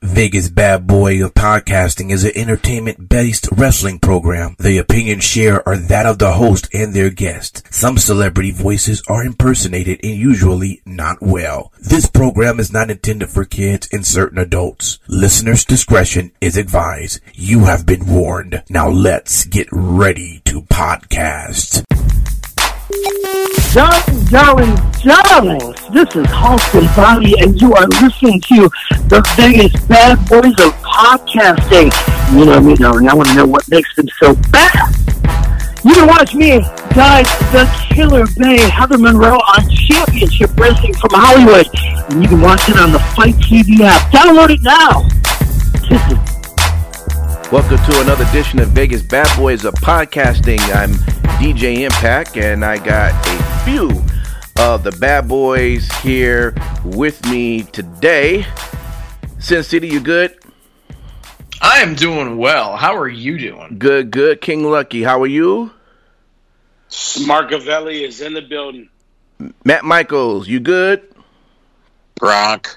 Vegas Bad Boy of Podcasting is an entertainment-based wrestling program. The opinions shared are that of the host and their guest. Some celebrity voices are impersonated and usually not well. This program is not intended for kids and certain adults. Listeners' discretion is advised. You have been warned. Now let's get ready to podcast. Darling, this is Halston Bobby, and you are listening to the Vegas Bad Boys of Podcasting. You know me, darling. I want to know what makes them so bad. You can watch me, guys, the Killer Bay, Heather Monroe on Championship Wrestling from Hollywood. And you can watch it on the Fight TV app. Download it now. Kisses. Welcome to another edition of Vegas Bad Boys of Podcasting. I'm DJ Impact, and I got a few of the Bad Boys here with me today. Sin City, you good? I am doing well. How are you doing? Good. King Lucky, how are you? Smarkavelli is in the building. Matt Michaels, you good? Gronk.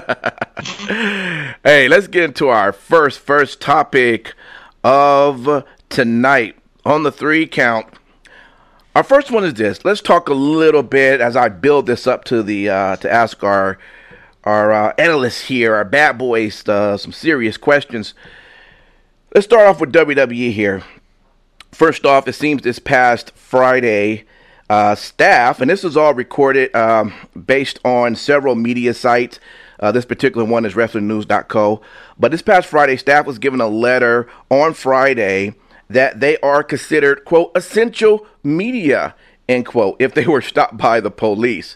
Hey, let's get into our first topic of tonight on the 3 count. Our first one is this. Let's talk a little bit as I build this up to the to ask our analysts here, our bad boys, some serious questions. Let's start off with WWE here. First off, it seems this past Friday, staff, and this is all recorded based on several media sites. This particular one is WrestlingNews.co. But this past Friday, staff was given a letter on Friday that they are considered, quote, essential media, end quote, if they were stopped by the police.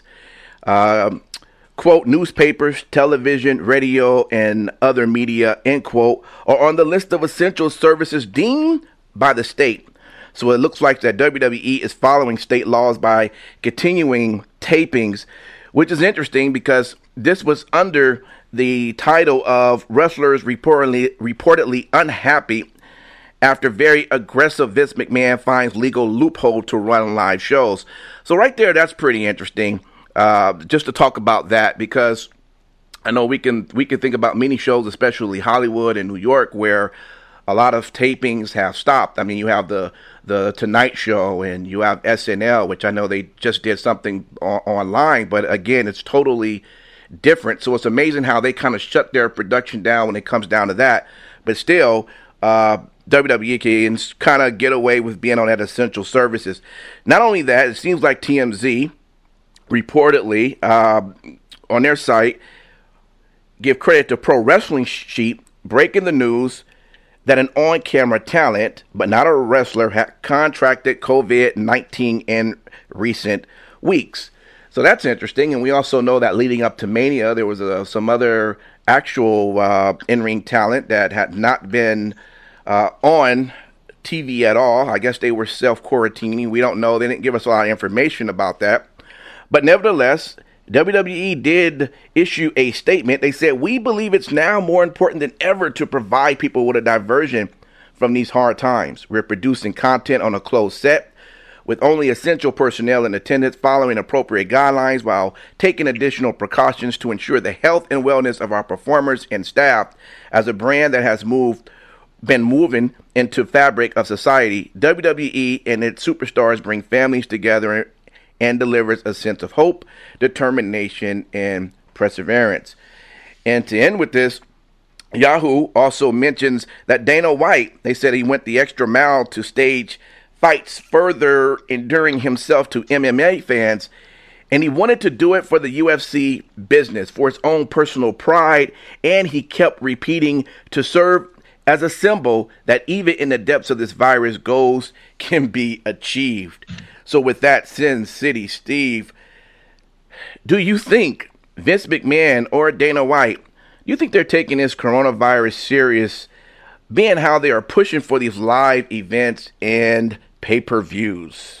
Quote, newspapers, television, radio, and other media, end quote, are on the list of essential services deemed by the state. So it looks like that WWE is following state laws by continuing tapings, which is interesting because this was under the title of wrestlers reportedly unhappy after very aggressive Vince McMahon finds legal loophole to run live shows. So right there, that's pretty interesting. Just to talk about that, because I know we can think about many shows, especially Hollywood and New York, where a lot of tapings have stopped. I mean, you have the Tonight Show and you have SNL, which I know they just did something online, but again, it's totally different. So it's amazing how they kind of shut their production down when it comes down to that. But still, WWE can kind of get away with being on that essential services. Not only that, it seems like TMZ reportedly on their site give credit to Pro Wrestling Sheet breaking the news that an on-camera talent, but not a wrestler, had contracted COVID-19 in recent weeks. So that's interesting. And we also know that leading up to Mania, there was some other actual in-ring talent that had not been on TV at all. I guess they were self-quarantining. We don't know. They didn't give us a lot of information about that. But nevertheless, WWE did issue a statement. They said, we believe it's now more important than ever to provide people with a diversion from these hard times. We're producing content on a closed set with only essential personnel in attendance, following appropriate guidelines while taking additional precautions to ensure the health and wellness of our performers and staff. As a brand that has been moving into fabric of society, WWE and its superstars bring families together and delivers a sense of hope, determination, and perseverance. And to end with this, Yahoo also mentions that Dana White, they said he went the extra mile to stage fights, further endearing himself to MMA fans, and he wanted to do it for the UFC business, for his own personal pride, and he kept repeating to serve as a symbol that even in the depths of this virus, goals can be achieved. So with that, Sin City Steve, do you think Vince McMahon or Dana White, do you think they're taking this coronavirus serious, being how they are pushing for these live events and pay-per-views?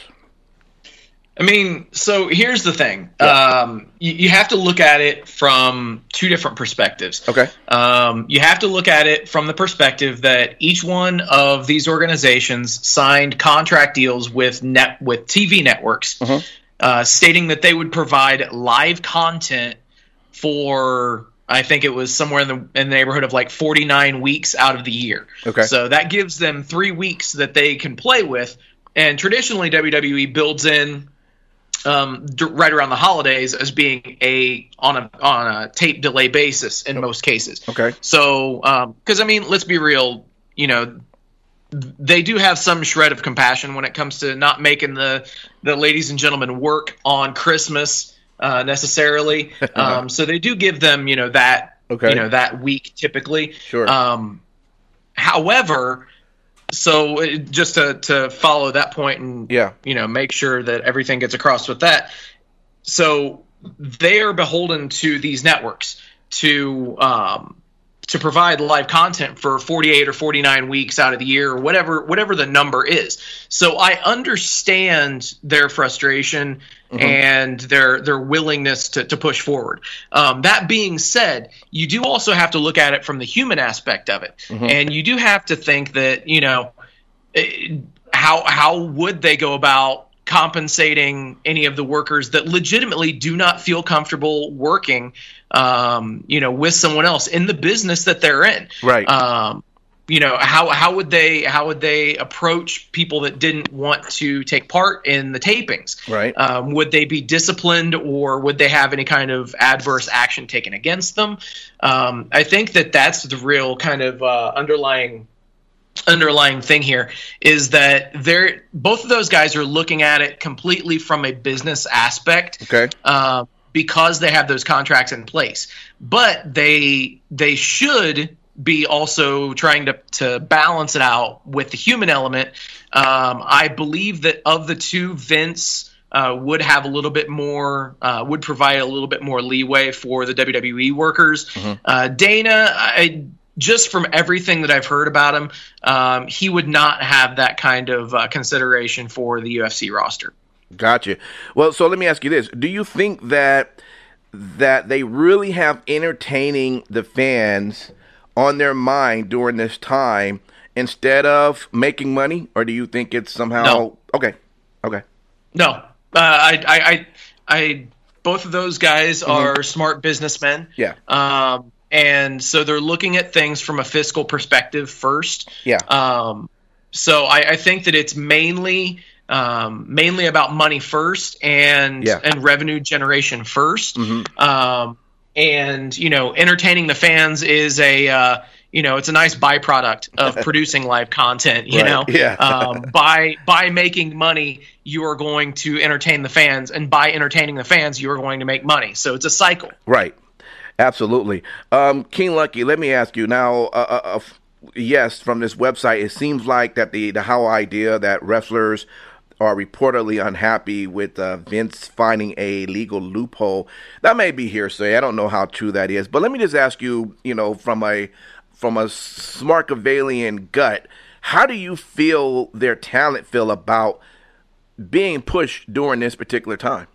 I mean, so here's the thing. You have to look at it from 2 different perspectives. Okay. You have to look at it from the perspective that each one of these organizations signed contract deals with TV networks, stating that they would provide live content for I think it was somewhere in the neighborhood of like 49 weeks out of the year. Okay. So that gives them 3 weeks that they can play with. And traditionally, WWE builds in right around the holidays as being on a tape delay basis in most cases. Okay. So, because I mean, let's be real, they do have some shred of compassion when it comes to not making the ladies and gentlemen work on Christmas necessarily. So they do give them, that that week typically. Sure. However, so just to follow that point and make sure that everything gets across with that. So they are beholden to these networks to provide live content for 48 or 49 weeks out of the year, or whatever the number is. So I understand their frustration and their willingness to push forward. That being said, you do also have to look at it from the human aspect of it. And you do have to think that, how would they go about compensating any of the workers that legitimately do not feel comfortable working with someone else in the business that they're in. Right. How would they approach people that didn't want to take part in the tapings? Right. Would they be disciplined, or would they have any kind of adverse action taken against them? I think that's the real kind of underlying thing here, is that both of those guys are looking at it completely from a business aspect. Okay. Because they have those contracts in place, but they should be also trying to balance it out with the human element. I believe that of the two, Vince would have a little bit more, would provide a little bit more leeway for the WWE workers. Dana, just from everything that I've heard about him, he would not have that kind of consideration for the UFC roster. Gotcha. Well, so let me ask you this. Do you think that they really have entertaining the fans on their mind during this time instead of making money? Or do you think it's somehow... No. Okay. No. I both of those guys are smart businessmen. Yeah. And so they're looking at things from a fiscal perspective first. Yeah. So I think that it's mainly about money first and revenue generation first. And entertaining the fans is it's a nice byproduct of producing live content. By making money, you are going to entertain the fans, and by entertaining the fans, you are going to make money. So it's a cycle. Right. Absolutely. King Lucky, let me ask you now. Yes, from this website, it seems like that the whole idea that wrestlers are reportedly unhappy with Vince finding a legal loophole. That may be hearsay. I don't know how true that is. But let me just ask you, from a Smarkavalian gut, how do you feel their talent feel about being pushed during this particular time?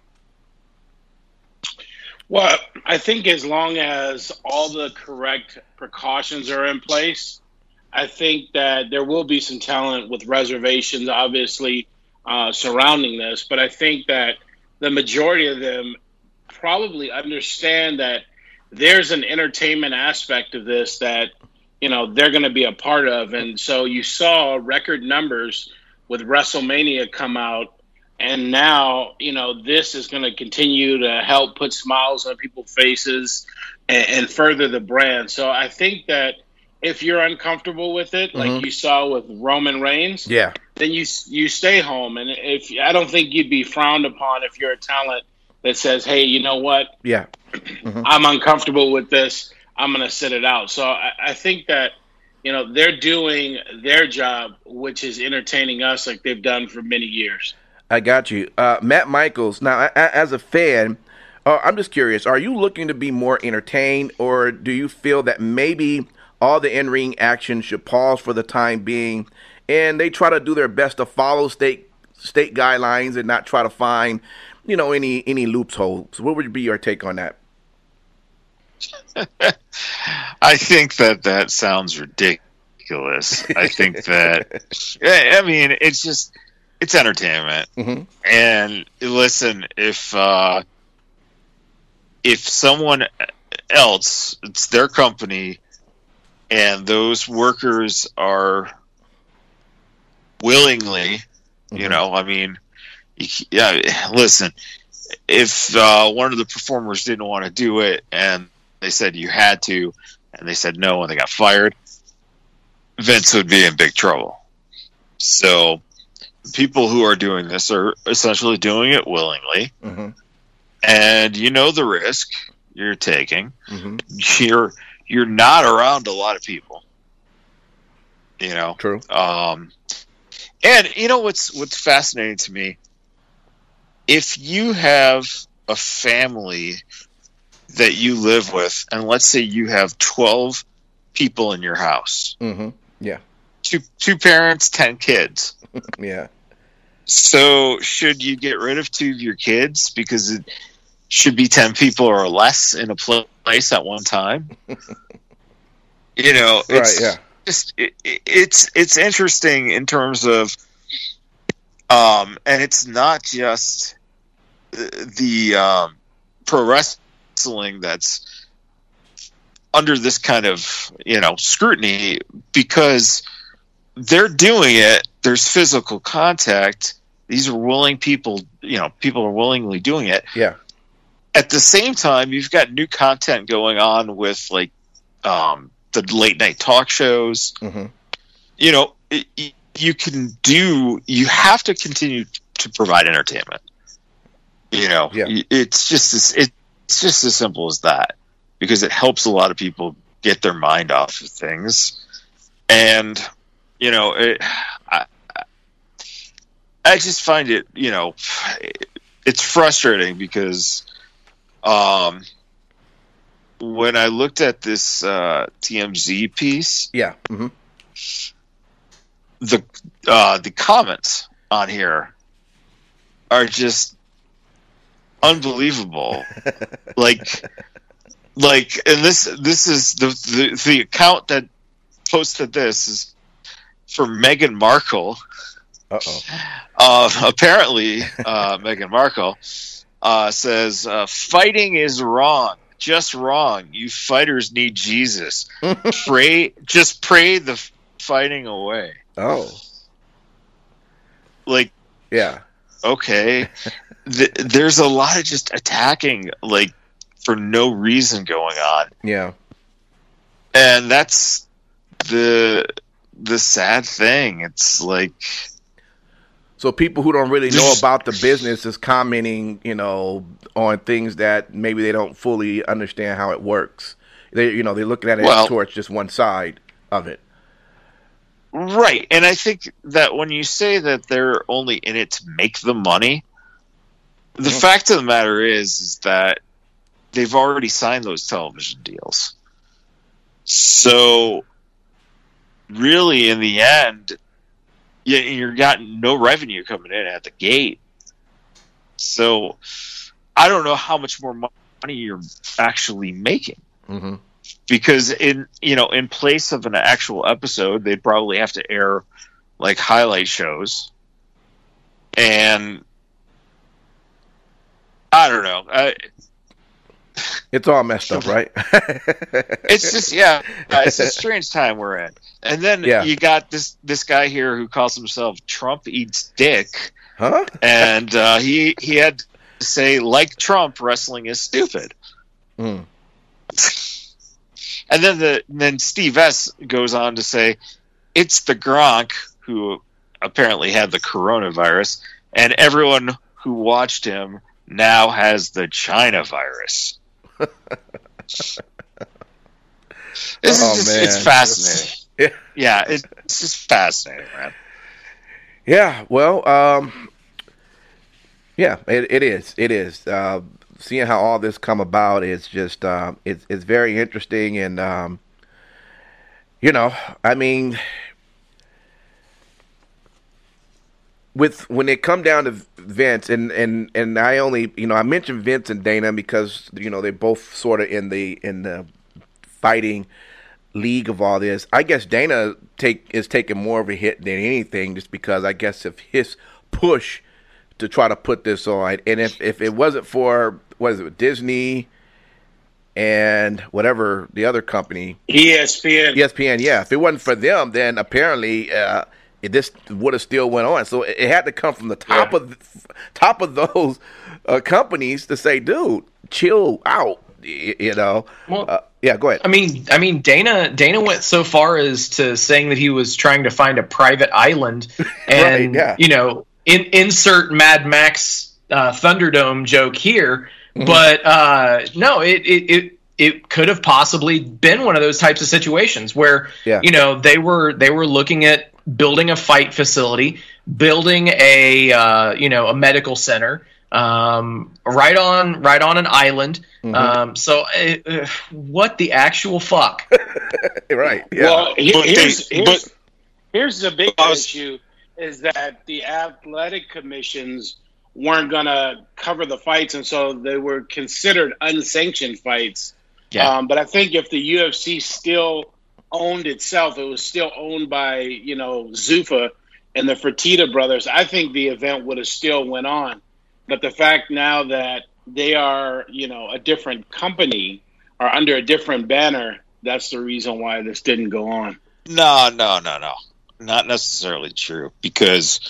Well, I think as long as all the correct precautions are in place, I think that there will be some talent with reservations, obviously, surrounding this. But I think that the majority of them probably understand that there's an entertainment aspect of this that, they're going to be a part of. And so you saw record numbers with WrestleMania come out. And now, this is going to continue to help put smiles on people's faces and further the brand. So I think that if you're uncomfortable with it, like you saw with Roman Reigns, then you stay home. And I don't think you'd be frowned upon if you're a talent that says, hey, you know what? Yeah. I'm uncomfortable with this. I'm going to sit it out. So I think that, they're doing their job, which is entertaining us like they've done for many years. I got you. Matt Michaels, now, as a fan, I'm just curious, are you looking to be more entertained, or do you feel that maybe all the in-ring action should pause for the time being, and they try to do their best to follow state guidelines and not try to find, any loopholes? What would be your take on that? I think that sounds ridiculous. I think that, it's entertainment. And listen, if someone else. It's their company, and those workers are willingly, I mean, listen, if one of the performers didn't want to do it and they said you had to, and they said no and they got fired, Vince would be in big trouble. So people who are doing this are essentially doing it willingly, and the risk you're taking. You're not around a lot of people, True. And what's fascinating to me, if you have a family that you live with, and let's say you have 12 people in your house, yeah, two parents, 10 kids, yeah. So should you get rid of 2 of your kids because it should be 10 people or less in a place at one time? It's right, yeah. It's interesting in terms of, and it's not just the pro wrestling that's under this kind of scrutiny, because they're doing it. There's physical contact. These are willing people. People are willingly doing it. Yeah. At the same time, you've got new content going on with the late night talk shows. You have to continue to provide entertainment. Yeah. It's just as simple as that, because it helps a lot of people get their mind off of things. And, I just find it, it's frustrating because, when I looked at this TMZ piece, yeah, the comments on here are just unbelievable. like, and this is the account that posted this is for Meghan Markle. Apparently, Meghan Markle says, "Fighting is wrong. Just wrong. You fighters need Jesus. Pray the fighting away." Oh. Yeah. Okay. There's a lot of just attacking, for no reason going on. Yeah. And that's the sad thing. It's so people who don't really know about the business is commenting, on things that maybe they don't fully understand how it works. They're looking at it towards just one side of it. Right. And I think that when you say that they're only in it to make the money, the fact of the matter is that they've already signed those television deals. So really, in the end, you're got no revenue coming in at the gate. So I don't know how much more money you're actually making. Because in place of an actual episode, they'd probably have to air highlight shows, and I don't know. It's all messed up, right? It's just it's a strange time we're in. And then you got this guy here who calls himself Trump Eats Dick, and he had to say, like Trump, wrestling is stupid. And then Steve S goes on to say, it's the Gronk who apparently had the coronavirus, and everyone who watched him now has the China virus. It's fascinating. Yeah, it's just fascinating, man. Yeah, well, it is. It is. Seeing how all this come about is just it's very interesting, and I mean, when it come down to Vince and I only I mentioned Vince and Dana because they're both sort of in the fighting league of all this. I guess Dana is taking more of a hit than anything, just because I guess of his push to try to put this on, and if it wasn't for Disney and whatever the other company, ESPN. Yeah, if it wasn't for them, then apparently this would have still went on. So it had to come from the top of those companies to say, dude, chill out. Well, yeah, go ahead. I mean, Dana went so far as to saying that he was trying to find a private island, and insert Mad Max Thunderdome joke here. Mm-hmm. But no, it could have possibly been one of those types of situations where they were looking at building a fight facility, building a medical center. Right on an island. Mm-hmm. So what the actual fuck? Right. Yeah. Well, here's the big issue is that the athletic commissions weren't going to cover the fights, and so they were considered unsanctioned fights. Yeah. But I think if the UFC still owned itself, it was still owned by, Zuffa and the Fertitta brothers, I think the event would have still went on. But the fact now that they are, a different company or under a different banner, that's the reason why this didn't go on. No. Not necessarily true, because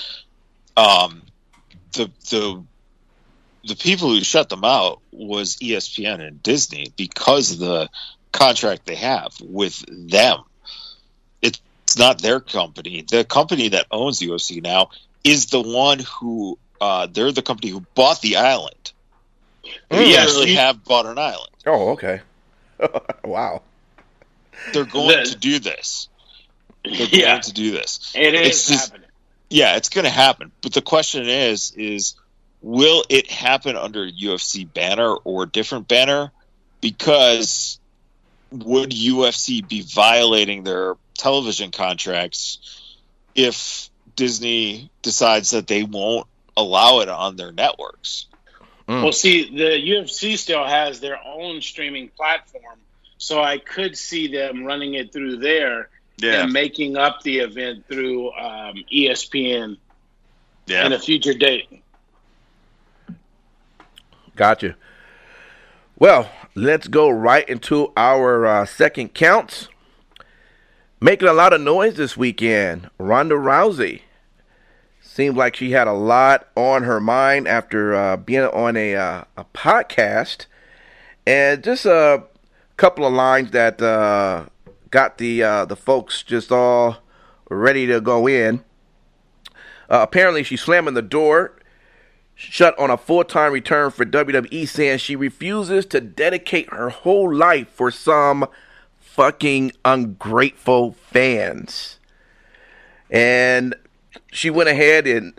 the people who shut them out was ESPN and Disney because of the contract they have with them. It's not their company. The company that owns the UFC now is the one who they're the company who bought the island. They actually have bought an island. Oh, okay. Wow. They're going to do this. They're going to do this. It is happening. Yeah, it's going to happen. But the question is will it happen under UFC banner or a different banner? Because would UFC be violating their television contracts if Disney decides that they won't allow it on their networks? Well, see, the UFC still has their own streaming platform, so I could see them running it through there and making up the event through ESPN in a future date. Gotcha. Well, let's go right into our second counts. Making a lot of noise this weekend, Ronda Rousey. Seemed like she had a lot on her mind after being on a podcast. And just a couple of lines that got the folks just all ready to go in. Apparently, she's slamming the door shut on a full-time return for WWE, saying she refuses to dedicate her whole life for some fucking ungrateful fans. And she went ahead and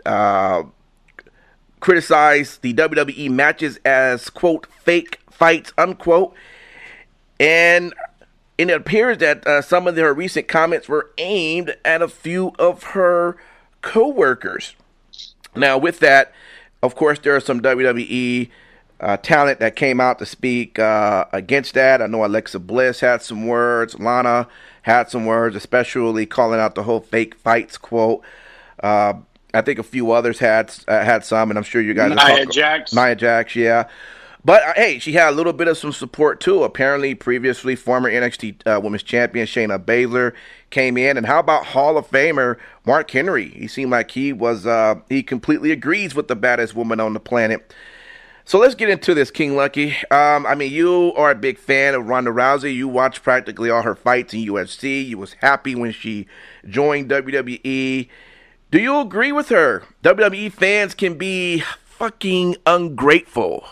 criticized the WWE matches as, quote, fake fights, unquote. And it appears that some of her recent comments were aimed at a few of her co-workers. Now, with that, of course, there are some WWE talent that came out to speak against that. I know Alexa Bliss had some words. Lana had some words, especially calling out the whole fake fights quote. I think a few others had some, and I'm sure you guys Nia Jax, yeah. But, hey, she had a little bit of some support, too. Apparently, previously, former NXT Women's Champion Shayna Baszler came in. And how about Hall of Famer Mark Henry? He seemed like he he completely agrees with the baddest woman on the planet. So let's get into this, King Lucky. I mean, you are a big fan of Ronda Rousey. You watched practically all her fights in UFC. You was happy when she joined WWE. Do you agree with her? WWE fans can be fucking ungrateful.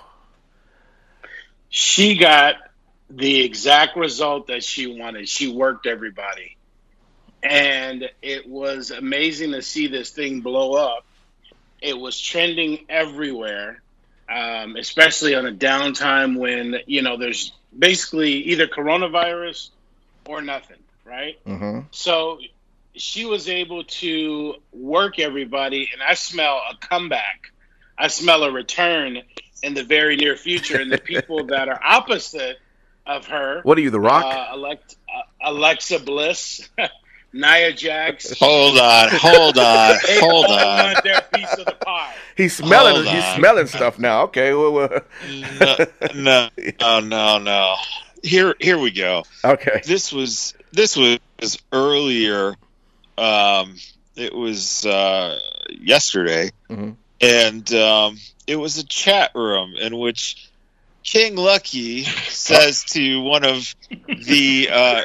She got the exact result that she wanted. She worked everybody. And it was amazing to see this thing blow up. It was trending everywhere, especially on a downtime when, there's basically either coronavirus or nothing, right? Mm-hmm. So she was able to work everybody, and I smell a comeback. I smell a return in the very near future, and the people that are opposite of her. What are you, The Rock? Alexa Bliss, Nia Jax. Hold on. They want their piece of the pie. He's smelling stuff now. Okay. No. here we go. Okay. This was earlier. It was yesterday, mm-hmm. and it was a chat room in which King Lucky says to one of the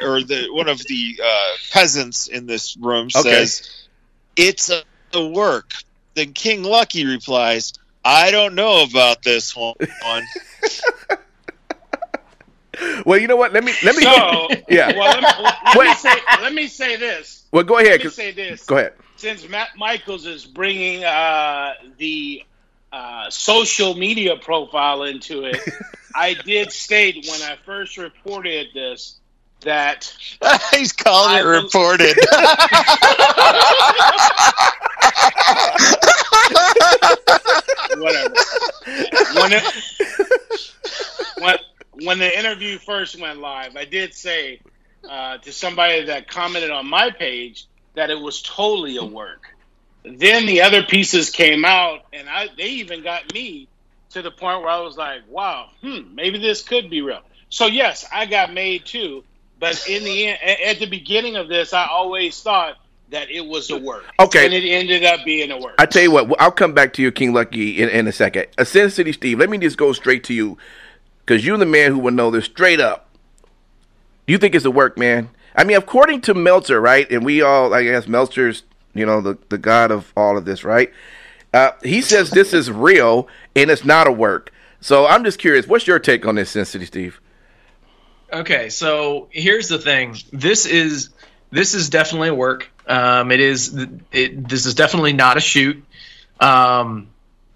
peasants in this room, says, "It's a work." Then King Lucky replies, "I don't know about this one." Well, you know what? Let me. So, yeah. Well, let me say this. Well, go ahead. Let me say this. Go ahead. Since Matt Michaels is bringing the social media profile into it, I did state when I first reported this that he's calling it reported. Whatever. When the interview first went live, I did say to somebody that commented on my page that it was totally a work. Then the other pieces came out, and they even got me to the point where I was like, wow, maybe this could be real. So, yes, I got made too. But in the end, at the beginning of this, I always thought that it was a work. Okay. And it ended up being a work. I tell you what, I'll come back to you, King Lucky, in a second. Sin City Steve, let me just go straight to you, because you're the man who will know this straight up. Do you think it's a work, man? I mean, according to Meltzer, right? And we all, I guess, Meltzer's, the god of all of this, right? He says this is real and it's not a work. So I'm just curious, what's your take on this, Sin City Steve? Okay, so here's the thing. This is definitely a work. This is definitely not a shoot. What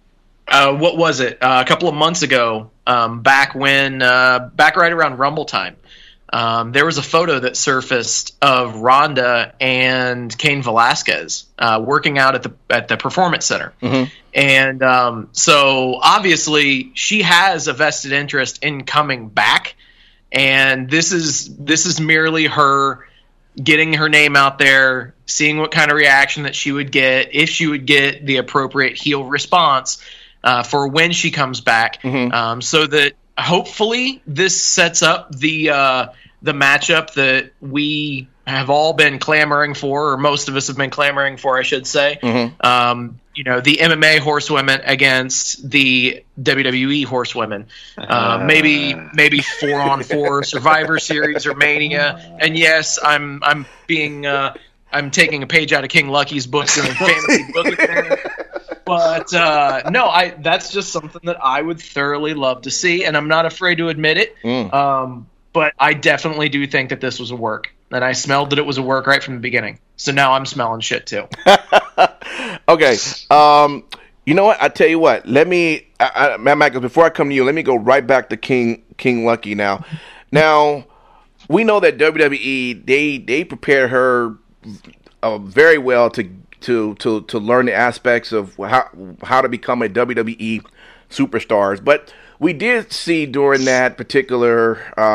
was it? A couple of months ago, back right around Rumble time, there was a photo that surfaced of Rhonda and Cain Velasquez working out at the Performance Center. Mm-hmm. And so obviously she has a vested interest in coming back. And this is merely her getting her name out there, seeing what kind of reaction that she would get, if she would get the appropriate heel response for when she comes back, mm-hmm. So that hopefully this sets up the matchup that we have all been clamoring for, or most of us have been clamoring for, I should say. Mm-hmm. The MMA horsewomen against the WWE horsewomen. Maybe 4-on-4 Survivor Series or Mania. And yes, I'm taking a page out of King Lucky's book doing fantasy booking. But no, that's just something that I would thoroughly love to see, and I'm not afraid to admit it. But I definitely do think that this was a work, and I smelled that it was a work right from the beginning. So now I'm smelling shit too. Okay. You know what? I tell you what. Let me, Matt Michaels, before I come to you, let me go right back to King Lucky now. Now, we know that WWE they prepared her very well to learn the aspects of how to become a WWE superstars. But we did see during that particular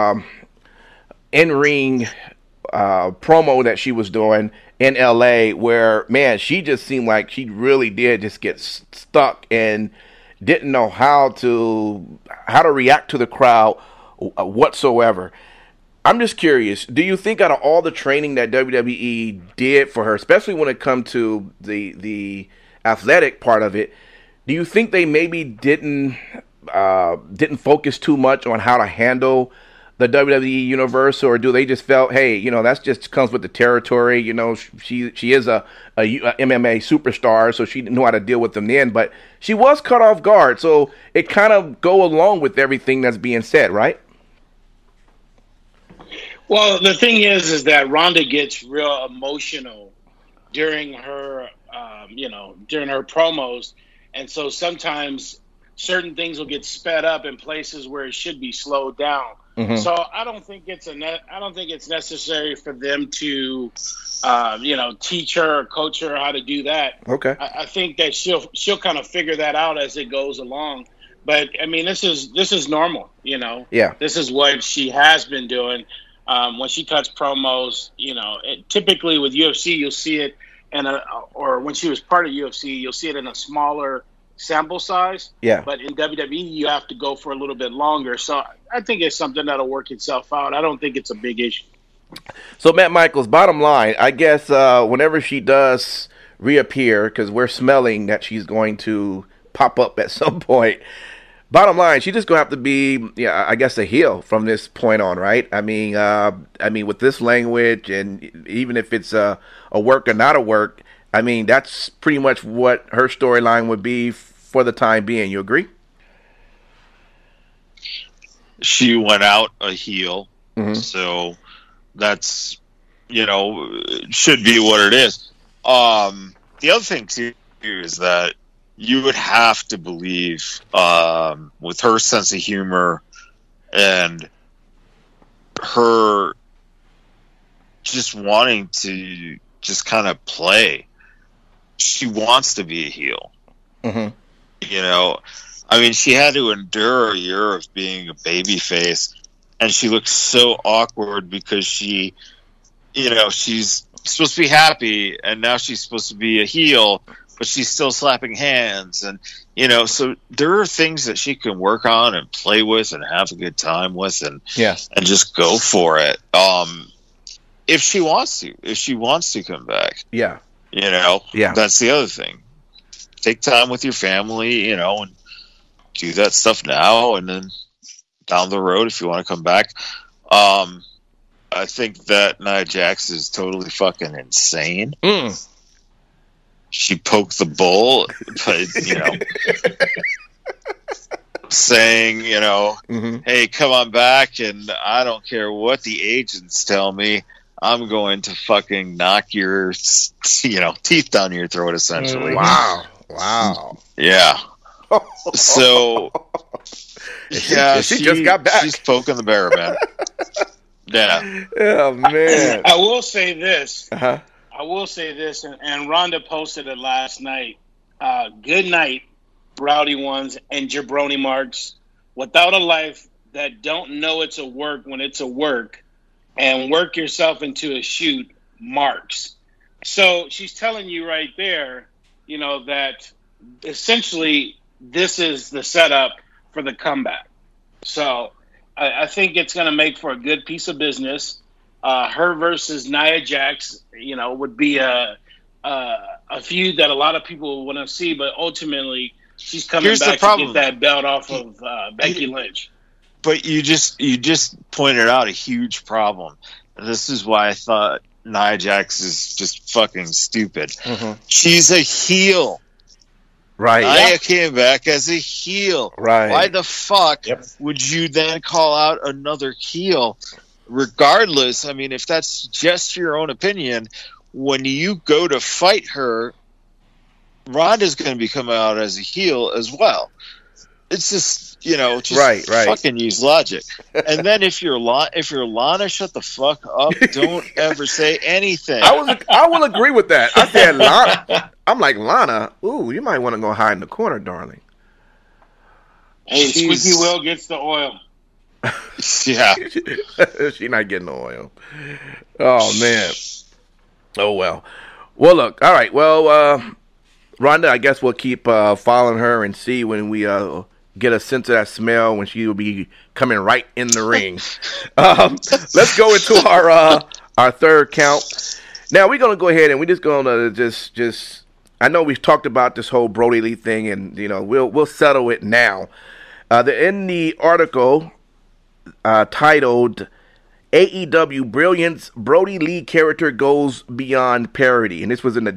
in-ring promo that she was doing in LA, where, man, she just seemed like she really did just get stuck and didn't know how to react to the crowd whatsoever. I'm just curious, do you think out of all the training that WWE did for her, especially when it comes to the athletic part of it, do you think they maybe didn't focus too much on how to handle the WWE universe, or do they just felt, hey, that's just comes with the territory, she is a MMA superstar, so she didn't know how to deal with them then, but she was caught off guard, so it kind of go along with everything that's being said, right? Well, the thing is that Rhonda gets real emotional during her, during her promos, and so sometimes certain things will get sped up in places where it should be slowed down. Mm-hmm. So I don't think it's necessary for them to, teach her or coach her how to do that. Okay. I think that she'll kind of figure that out as it goes along. But I mean, this is normal, Yeah. This is what she has been doing. When she cuts promos, typically with UFC, you'll see it or when she was part of UFC, you'll see it in a smaller sample size. Yeah. But in WWE, you have to go for a little bit longer. So I think it's something that'll work itself out. I don't think it's a big issue. So, Matt Michaels, bottom line, I guess whenever she does reappear, because we're smelling that she's going to pop up at some point, bottom line, she's just going to have to be, I guess, a heel from this point on, right? I mean, with this language, and even if it's a work or not a work, I mean, that's pretty much what her storyline would be for the time being. You agree? She went out a heel, so that's, should be what it is. The other thing, too, is that you would have to believe, with her sense of humor and her just wanting to just kind of play, she wants to be a heel. I mean, she had to endure a year of being a babyface, and she looks so awkward because she's supposed to be happy, and now she's supposed to be a heel, but she's still slapping hands. And, so there are things that she can work on and play with and have a good time with and just go for it. If she wants to come back. Yeah. That's the other thing. Take time with your family, and do that stuff now, and then down the road, if you want to come back. I think that Nia Jax is totally fucking insane. She poked the bull, but, saying, hey, come on back, and I don't care what the agents tell me, I'm going to fucking knock your, teeth down your throat, essentially. Wow. Yeah. So, she just got back. She's poking the bear, man. Yeah. Oh, man. I will say this. And Ronda posted it last night. Good night, rowdy ones and jabroni marks. Without a life that don't know it's a work when it's a work, and work yourself into a shoot, marks. So she's telling you right there, that essentially this is the setup for the comeback. So I think it's going to make for a good piece of business. Her versus Nia Jax, would be a feud that a lot of people want to see, but ultimately she's coming back to get that belt off of Becky Lynch. But you just pointed out a huge problem. This is why I thought Nia Jax is just fucking stupid. She's a heel. Right. Nia came back as a heel. Right. Why the fuck would you then call out another heel? Regardless, I mean, if that's just your own opinion, when you go to fight her, Ronda's going to be coming out as a heel as well. It's just, right. Fucking use logic. And then if you're Lana, shut the fuck up. Don't ever say anything. I will agree with that. I said Lana. I'm like, Lana, ooh, you might want to go hide in the corner, darling. Hey, Squeaky Will gets the oil. Yeah. She's not getting the oil. Oh, man. Oh, well. Well, look. All right. Well, Ronda, I guess we'll keep following her and see when we get a sense of that smell when she will be coming right in the ring. Let's go into our third count. Now, we're going to go ahead and we're just going to just I know we've talked about this whole Brody Lee thing, and, we'll settle it now. In the article titled AEW Brilliance, Brody Lee character goes beyond parody, and this was in the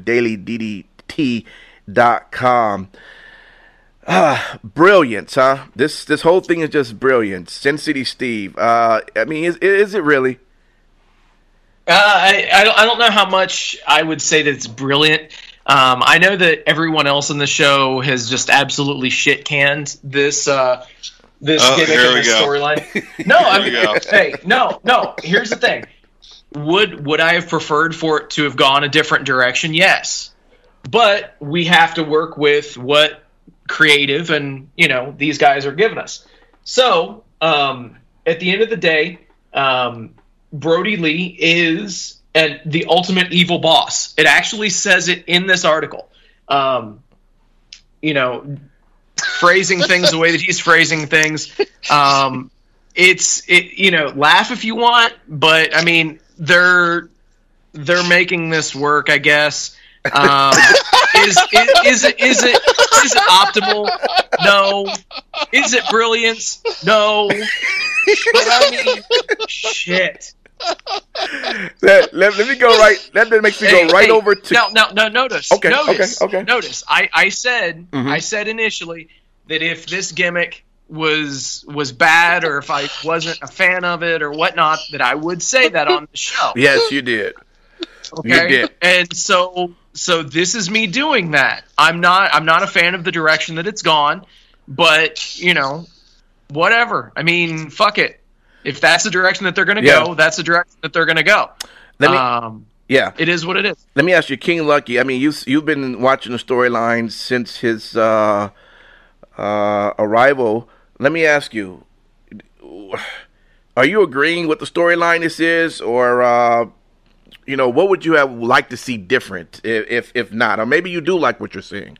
DailyDDT.com. Brilliance, huh? This whole thing is just brilliance. Sin City Steve. I mean, is it really? I don't know how much I would say that it's brilliant. I know that everyone else in the show has just absolutely shit canned this gimmick and this storyline. No, no. Here's the thing: would I have preferred for it to have gone a different direction? Yes, but we have to work with what creative and these guys are giving us. So at the end of the day, Brody Lee is the ultimate evil boss. It actually says it in this article. phrasing things the way that he's phrasing things. Laugh if you want, but I mean, they're making this work, I guess. Is it optimal? No. Is it brilliance? No. But I mean, shit. Let me go right. That makes me go right over to. No. Notice. Okay. Notice. I said initially that if this gimmick was bad, or if I wasn't a fan of it or whatnot, that I would say that on the show. Yes, you did. Okay. You did. And so this is me doing that. I'm not a fan of the direction that it's gone, but whatever. I mean, fuck it. If that's the direction that they're going to go, that's the direction that they're going to go. It is what it is. Let me ask you, King Lucky. I mean, you've been watching the storyline since his arrival. Let me ask you, are you agreeing with the storyline this is, or what would you have liked to see different, if not, or maybe you do like what you're seeing?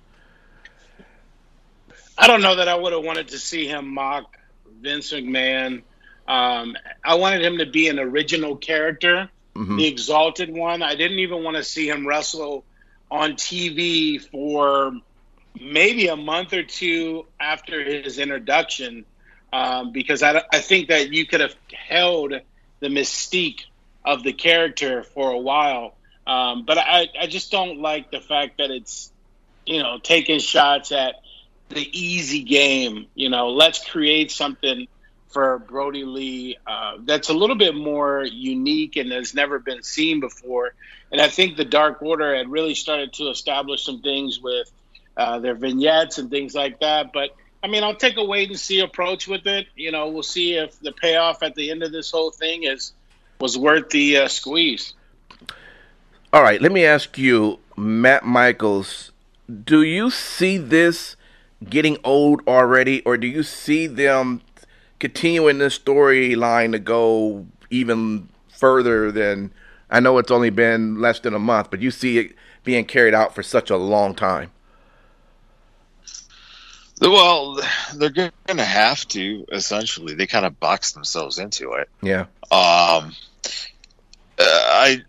I don't know that I would have wanted to see him mock Vince McMahon. I wanted him to be an original character, the Exalted One. I didn't even want to see him wrestle on TV for maybe a month or two after his introduction, because I think that you could have held the mystique of the character for a while. But I just don't like the fact that it's, taking shots at the easy game. Let's create something for Brody Lee that's a little bit more unique and has never been seen before. And I think the Dark Order had really started to establish some things with their vignettes and things like that. But, I mean, I'll take a wait-and-see approach with it. We'll see if the payoff at the end of this whole thing was worth the squeeze. All right, let me ask you, Matt Michaels, do you see this getting old already, or do you see them continuing this storyline to go even further than, I know it's only been less than a month, but you see it being carried out for such a long time? Well, they're going to have to, essentially. They kind of box themselves into it. Yeah. I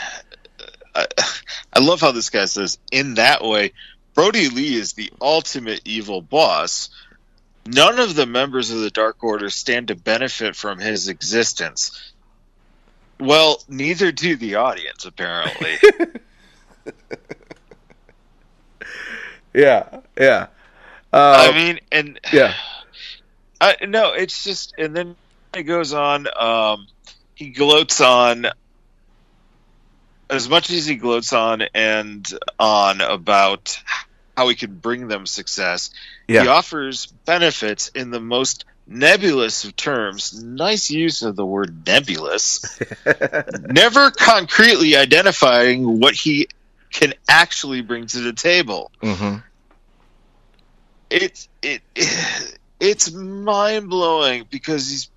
love how this guy says, in that way, Brody Lee is the ultimate evil boss. None of the members of the Dark Order stand to benefit from his existence. Well, neither do the audience, apparently. Yeah. I mean, and yeah. No, it's just, and then it goes on. He gloats on, as much as he gloats on and on about how he could bring them success. Yeah. He offers benefits in the most nebulous of terms. Nice use of the word nebulous. Never concretely identifying what he can actually bring to the table. Mm-hmm. It's mind blowing because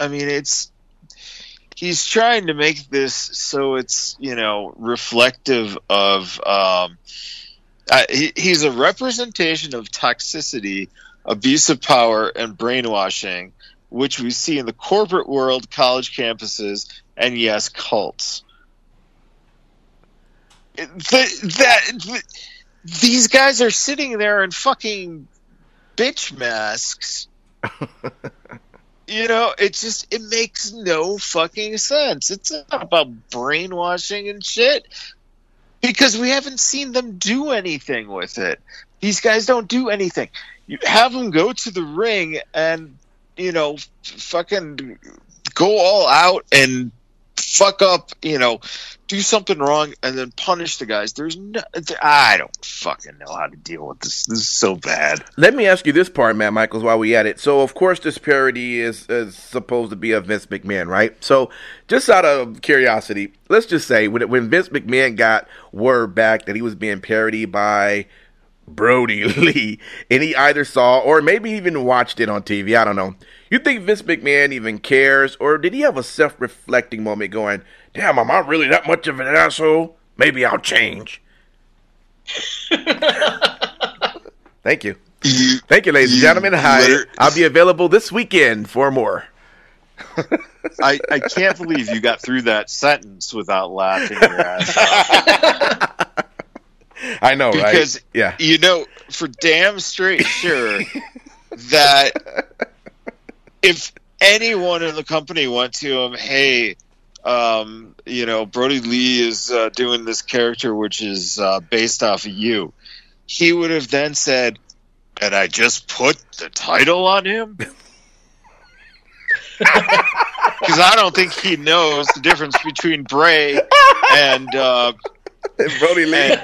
he's trying to make this so it's reflective of he's a representation of toxicity, abuse of power, and brainwashing, which we see in the corporate world, college campuses, and yes, cults. These guys are sitting there in fucking bitch masks. It makes no fucking sense. It's not about brainwashing and shit, because we haven't seen them do anything with it. These guys don't do anything. You have them go to the ring and, fucking go all out and fuck up, do something wrong and then punish the guys. I don't fucking know how to deal with this. This is so bad. Let me ask you this part, Matt Michaels, while we at it. So, of course, this parody is supposed to be of Vince McMahon, right? So, just out of curiosity, let's just say when Vince McMahon got word back that he was being parodied by Brody Lee, and he either saw or maybe even watched it on TV, I don't know. You think Vince McMahon even cares, or did he have a self-reflecting moment going, damn, am I really that much of an asshole? Maybe I'll change. Thank you. Thank you, ladies and gentlemen. I'll be available this weekend for more. I can't believe you got through that sentence without laughing your ass off. I know, right? Because, you know, for damn straight sure that if anyone in the company went to him, hey, you know, Brody Lee is doing this character which is based off of you, he would have then said, and I just put the title on him? Because I don't think he knows the difference between Bray and Brody Lee.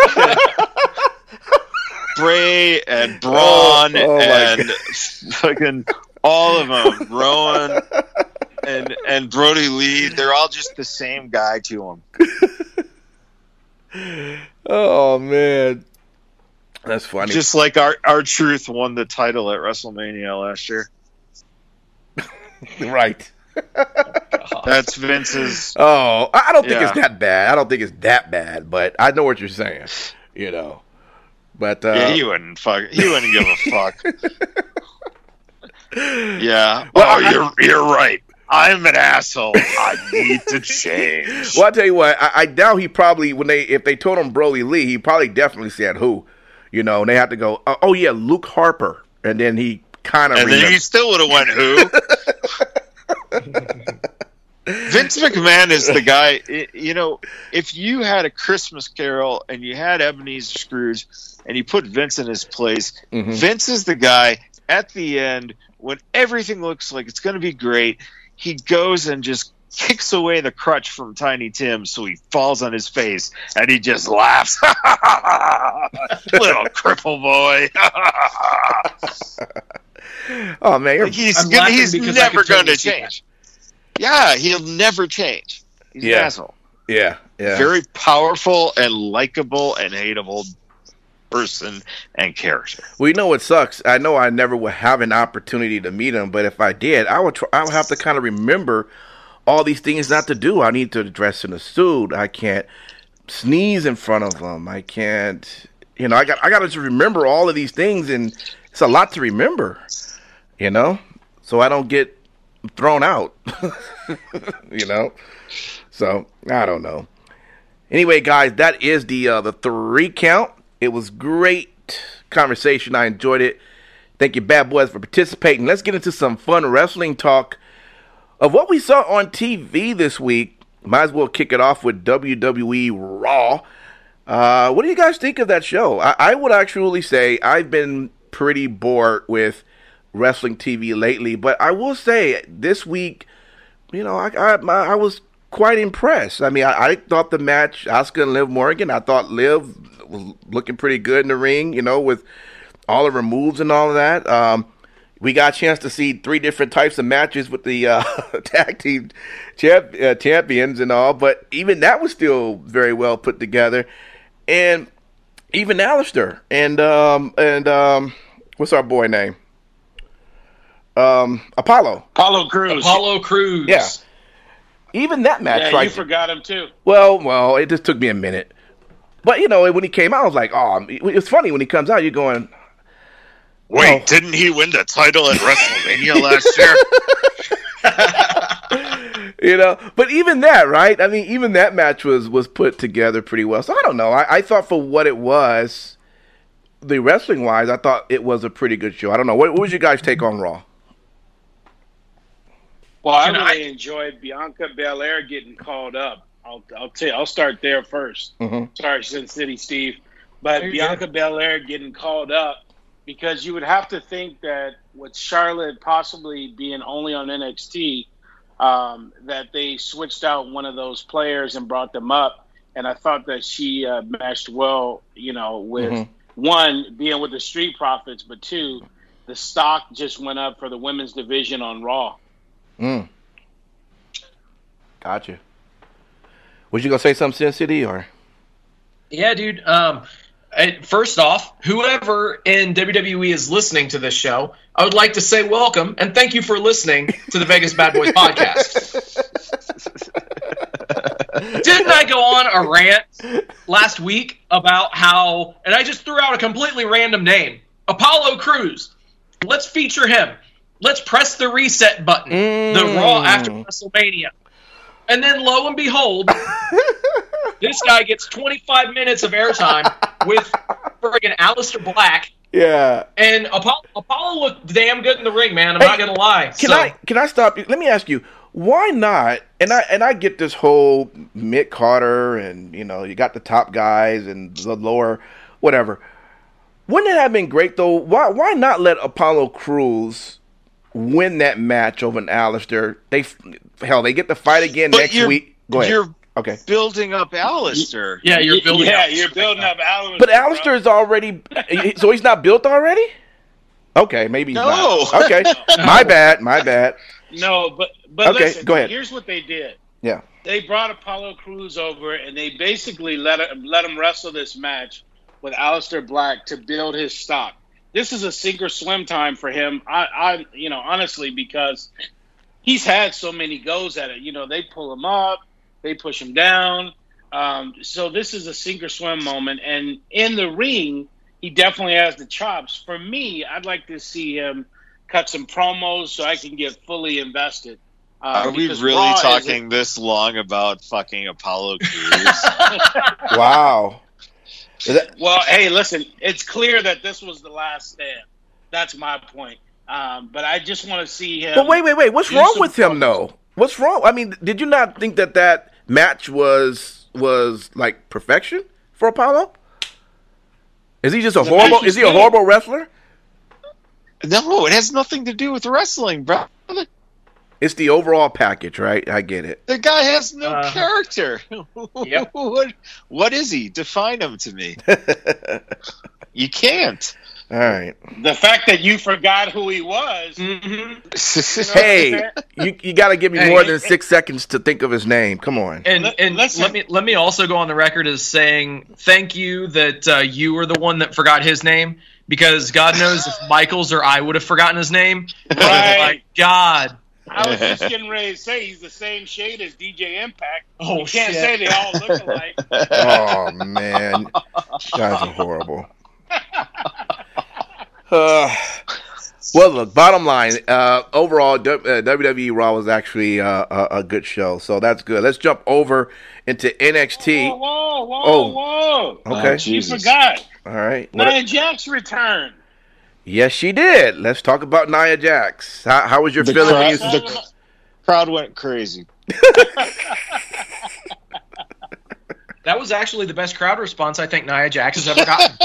Bray and Braun and fucking all of them. Rowan and Brody Lee. They're all just the same guy to him. Oh, man. That's funny. Just like R-Truth won the title at WrestleMania last year. Right. That's Vince's. Oh, I don't think it's that bad. I don't think it's that bad, but I know what you're saying. You know, but he wouldn't fuck. He wouldn't give a fuck. Yeah. Well, you're right. I'm an asshole. I need to change. Well, I'll tell you what. I doubt he probably if they told him Brody Lee, he probably definitely said who. You know, and they had to go. Oh yeah, Luke Harper, and then he kind of. And then he still would have went who. Vince McMahon is the guy. You know, if you had a Christmas Carol and you had Ebenezer Scrooge and you put Vince in his place, Vince is the guy at the end when everything looks like it's going to be great. He goes and just kicks away the crutch from Tiny Tim so he falls on his face and he just laughs. Little cripple boy. Oh man, he's never going to change. Yeah, he'll never change. He's an asshole. Yeah. Very powerful and likable and hateable person and character. Well, you know what sucks? I know I never would have an opportunity to meet him, but if I did, I would have to kind of remember all these things not to do. I need to dress in a suit. I can't sneeze in front of him. I can't, you know, I got to just remember all of these things, and it's a lot to remember, you know, so I don't get thrown out, you know. So I don't know. Anyway, guys, that is the 3 count. It was great conversation. I enjoyed it. Thank you, Bad Boys, for participating. Let's get into some fun wrestling talk of what we saw on TV this week. Might as well kick it off with WWE Raw. What do you guys think of that show? I would actually say I've been pretty bored with wrestling TV lately, but I will say this week, you know, I was quite impressed. I mean, I thought the match, Asuka and Liv Morgan, I thought Liv was looking pretty good in the ring, you know, with all of her moves and all of that. We got a chance to see 3 different types of matches with the tag team champions and all, but even that was still very well put together. And even Alistair and what's our boy name? Apollo Crews. Yeah. Even that match. Yeah, you forgot him too. Well, it just took me a minute. But, you know, when he came out, I was like, oh, it's funny when he comes out, you're going, wait, didn't he win the title at WrestleMania last year? You know, but even that, right? I mean, even that match was put together pretty well. So I don't know. I thought for what it was, the wrestling-wise, I thought it was a pretty good show. I don't know. What was your guys' take on Raw? Well, I really enjoyed Bianca Belair getting called up. I'll start there first. Sorry, Sin City Steve, but Bianca Belair getting called up because you would have to think that with Charlotte possibly being only on NXT, that they switched out one of those players and brought them up, and I thought that she matched well, you know, with one being with the Street Profits, but 2, the stock just went up for the women's division on Raw. Gotcha. Was you gonna say something, Sin City, or? Yeah, dude. First off, whoever in WWE is listening to this show, I would like to say welcome and thank you for listening to the Vegas Bad Boys podcast. Didn't I go on a rant last week about how, and I just threw out a completely random name, Apollo Crews. Let's feature him. Let's press the reset button. The Raw after WrestleMania. And then, lo and behold, this guy gets 25 minutes of airtime with friggin' Aleister Black. Yeah. And Apollo looked damn good in the ring, man. I'm not going to lie. Can I stop you? Let me ask you, why not? And I get this whole Mick Carter and, you got the top guys and the lower, whatever. Wouldn't it have been great, though? Why not let Apollo Crews win that match over an Aleister? They get the fight again next week. Go ahead. You're okay. Building up Aleister. Yeah, you're building up Aleister. But Aleister is already, so he's not built already? Okay, maybe he's not. Okay, my bad. No, but okay, listen, go ahead. Here's what they did. Yeah. They brought Apollo Crews over, and they basically let him wrestle this match with Aleister Black to build his stock. This is a sink or swim time for him. I honestly, because he's had so many goes at it. They pull him up, they push him down. So this is a sink or swim moment. And in the ring, he definitely has the chops. For me, I'd like to see him cut some promos so I can get fully invested. Are we really talking this long about fucking Apollo Crews? Wow. Well, hey, listen, it's clear that this was the last stand. That's my point. But I just want to see him. But wait. What's wrong with him, though? What's wrong? I mean, did you not think that match was like perfection for Apollo? Is he just a horrible? Is he a horrible wrestler? No, it has nothing to do with wrestling, bro. It's the overall package, right? I get it. The guy has no character. Yep. What is he? Define him to me. You can't. All right. The fact that you forgot who he was. Mm-hmm. Hey, you got to give me more than 6 seconds to think of his name. Come on. And let me also go on the record as saying thank you that you were the one that forgot his name, because God knows if Michaels or I would have forgotten his name. Right. My God. I was just getting ready to say he's the same shade as DJ Impact. Oh, you can't say they all look alike. Oh, man. Guys are horrible. Well, look, bottom line, overall, WWE Raw was actually a good show, so that's good. Let's jump over into NXT. Whoa. Okay. You forgot. All right. Nia Jax returned. Yes, she did. Let's talk about Nia Jax. How was your feeling when you... The crowd went crazy. That was actually the best crowd response I think Nia Jax has ever gotten.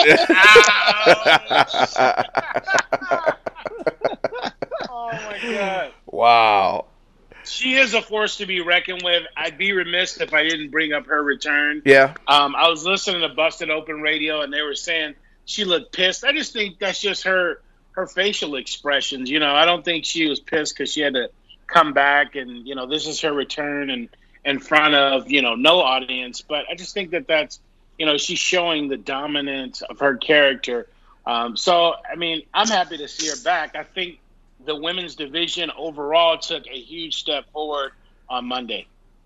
Oh, my God. Wow. She is a force to be reckoned with. I'd be remiss if I didn't bring up her return. Yeah. I was listening to Busted Open Radio, and they were saying she looked pissed. I just think that's just her facial expressions. I don't think she was pissed because she had to come back, and, this is her return and in front of, no audience. But I just think that's, she's showing the dominance of her character. So, I mean, I'm happy to see her back. I think the women's division overall took a huge step forward on Monday.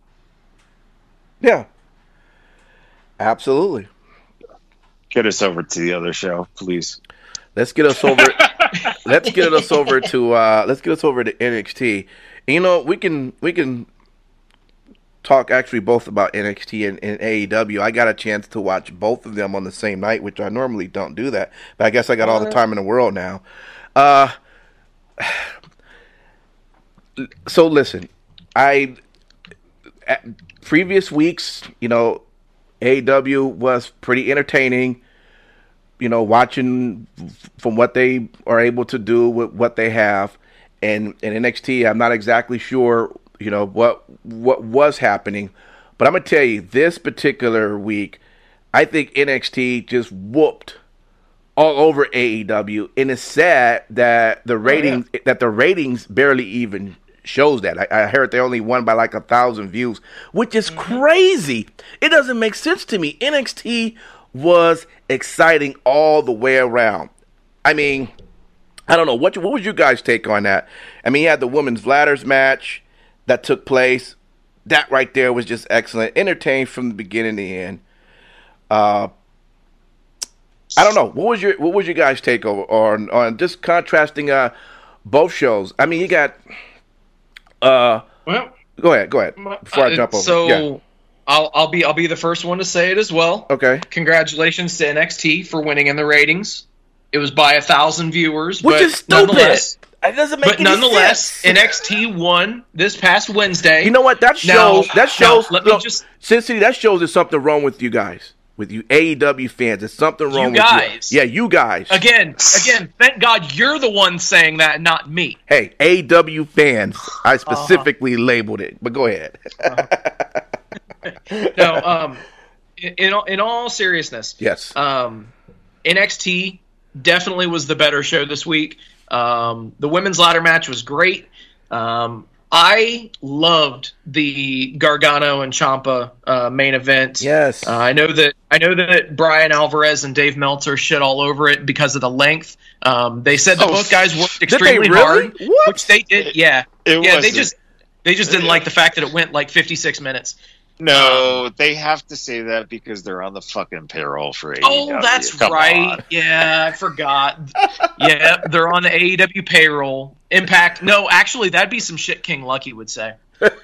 Yeah. Absolutely. Get us over to the other show, please. Let's get us over. Let's get us over to NXT. We can talk actually both about NXT and AEW. I got a chance to watch both of them on the same night, which I normally don't do that. But I guess I got all the time in the world now. So listen, previous weeks, AEW was pretty entertaining. Watching from what they are able to do with what they have, and in NXT, I'm not exactly sure, what was happening, but I'm gonna tell you, this particular week, I think NXT just whooped all over AEW, and it's sad that the ratings barely even shows that. I heard they only won by like 1,000 views, which is crazy. It doesn't make sense to me. NXT was exciting all the way around. I mean, I don't know. What was your guys' take on that? I mean, you had the women's ladders match that took place. That right there was just excellent. Entertained from the beginning to the end. I don't know. What was your guys' take on just contrasting both shows? I mean, you got. Well, go ahead. Before I jump over. So yeah. I'll be the first one to say it as well. Okay. Congratulations to NXT for winning in the ratings. It was by 1,000 viewers, which is stupid. It doesn't make any sense. NXT won this past Wednesday. You know what? That shows. Cincinnati, that shows there's something wrong with you guys. With you AEW fans, there's something wrong with you. Yeah, you guys. Again, thank God you're the one saying that, not me. Hey, AEW fans, I specifically labeled it, but go ahead. No, in all seriousness, yes. NXT definitely was the better show this week. The women's ladder match was great. I loved the Gargano and Ciampa main event. Yes, I know that Brian Alvarez and Dave Meltzer shit all over it because of the length. They said that both guys worked extremely hard, which they did. Yeah, they just didn't like the fact that it went like 56 minutes. No, they have to say that because they're on the fucking payroll for AEW. Oh, that's Come right. On. Yeah, I forgot. Yeah, they're on the AEW payroll. Impact. No, actually, that'd be some shit King Lucky would say.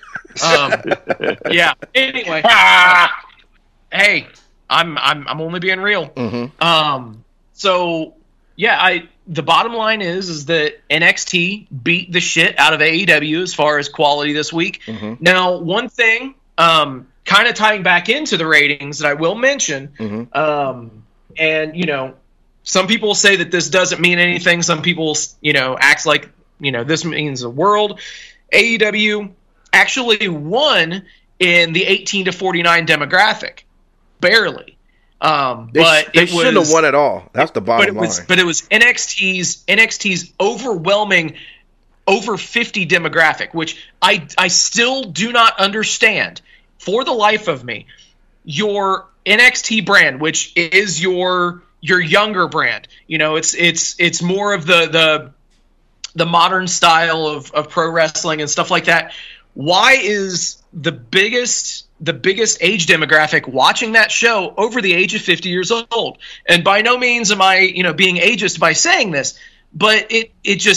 Yeah. Anyway. Hey, I'm only being real. Mm-hmm. So yeah, the bottom line is that NXT beat the shit out of AEW as far as quality this week. Mm-hmm. Now, one thing, kind of tying back into the ratings that I will mention, and some people say that this doesn't mean anything. Some people, acts like, this means the world. AEW actually won in the 18 to 49 demographic, barely. But they shouldn't have won at all. That's the bottom line. But it was NXT's overwhelming over 50 demographic, which I still do not understand for the life of me. Your NXT brand, which is your younger brand, it's more of the modern style of pro wrestling and stuff like that. Why is the biggest age demographic watching that show over the age of 50 years old? And by no means am I, being ageist by saying this, but it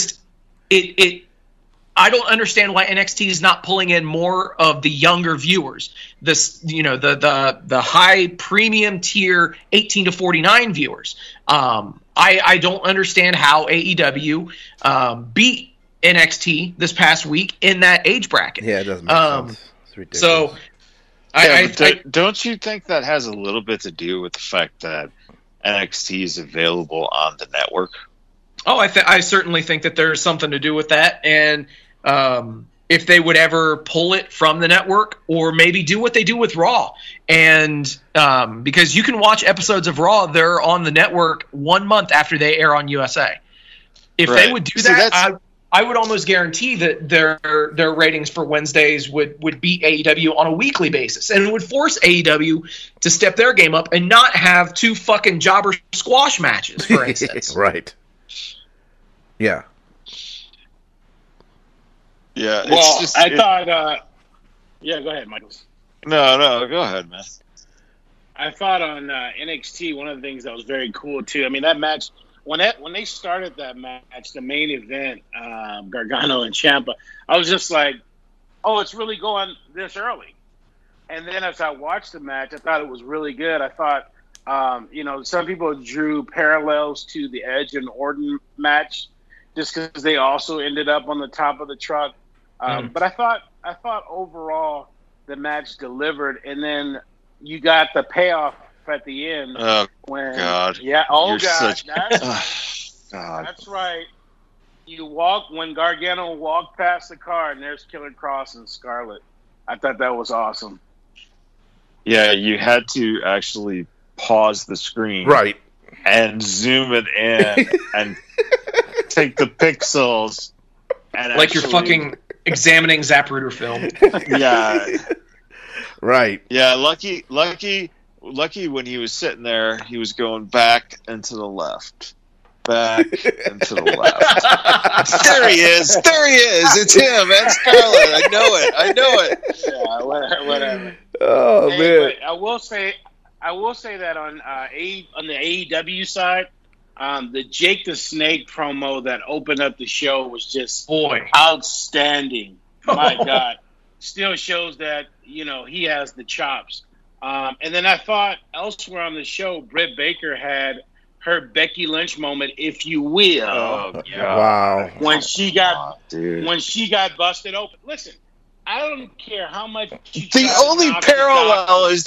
I don't understand why NXT is not pulling in more of the younger viewers. This, the high premium tier 18 to 49 viewers. I don't understand how AEW beat NXT this past week in that age bracket. Yeah, it doesn't make sense. It's ridiculous. So, don't you think that has a little bit to do with the fact that NXT is available on the network? Oh, I certainly think that there's something to do with that. And if they would ever pull it from the network, or maybe do what they do with Raw, and because you can watch episodes of Raw, they're on the network 1 month after they air on USA. If they would do that, I would almost guarantee that their ratings for Wednesdays would beat AEW on a weekly basis, and it would force AEW to step their game up and not have 2 fucking jobber squash matches, for instance. Right. Yeah. Yeah. Well, I thought. Yeah, go ahead, Michael. No, go ahead, man. I thought on NXT, one of the things that was very cool too. I mean, that match when they started that match, the main event, Gargano and Ciampa, I was just like, "Oh, it's really going this early." And then as I watched the match, I thought it was really good. I thought, some people drew parallels to the Edge and Orton match, just because they also ended up on the top of the truck. But I thought overall the match delivered, and then you got the payoff at the end. Oh, when, God. Yeah, God. That's right. When Gargano walked past the car, and there's Killer Kross and Scarlett. I thought that was awesome. Yeah, you had to actually pause the screen. Right. And zoom it in and take the pixels. And like you're fucking examining Zapruder film. Yeah. Right. Yeah, Lucky, when he was sitting there, he was going back and to the left. Back and to the left. There he is. It's him and Scarlett. I know it. Yeah, whatever. Oh, man. But I will say I will say that on the AEW side, the Jake the Snake promo that opened up the show was just outstanding. My God, still shows that he has the chops. And then I thought elsewhere on the show, Britt Baker had her Becky Lynch moment, if you will. Oh, wow! When she got busted open. Listen, I don't care how much. The only parallel is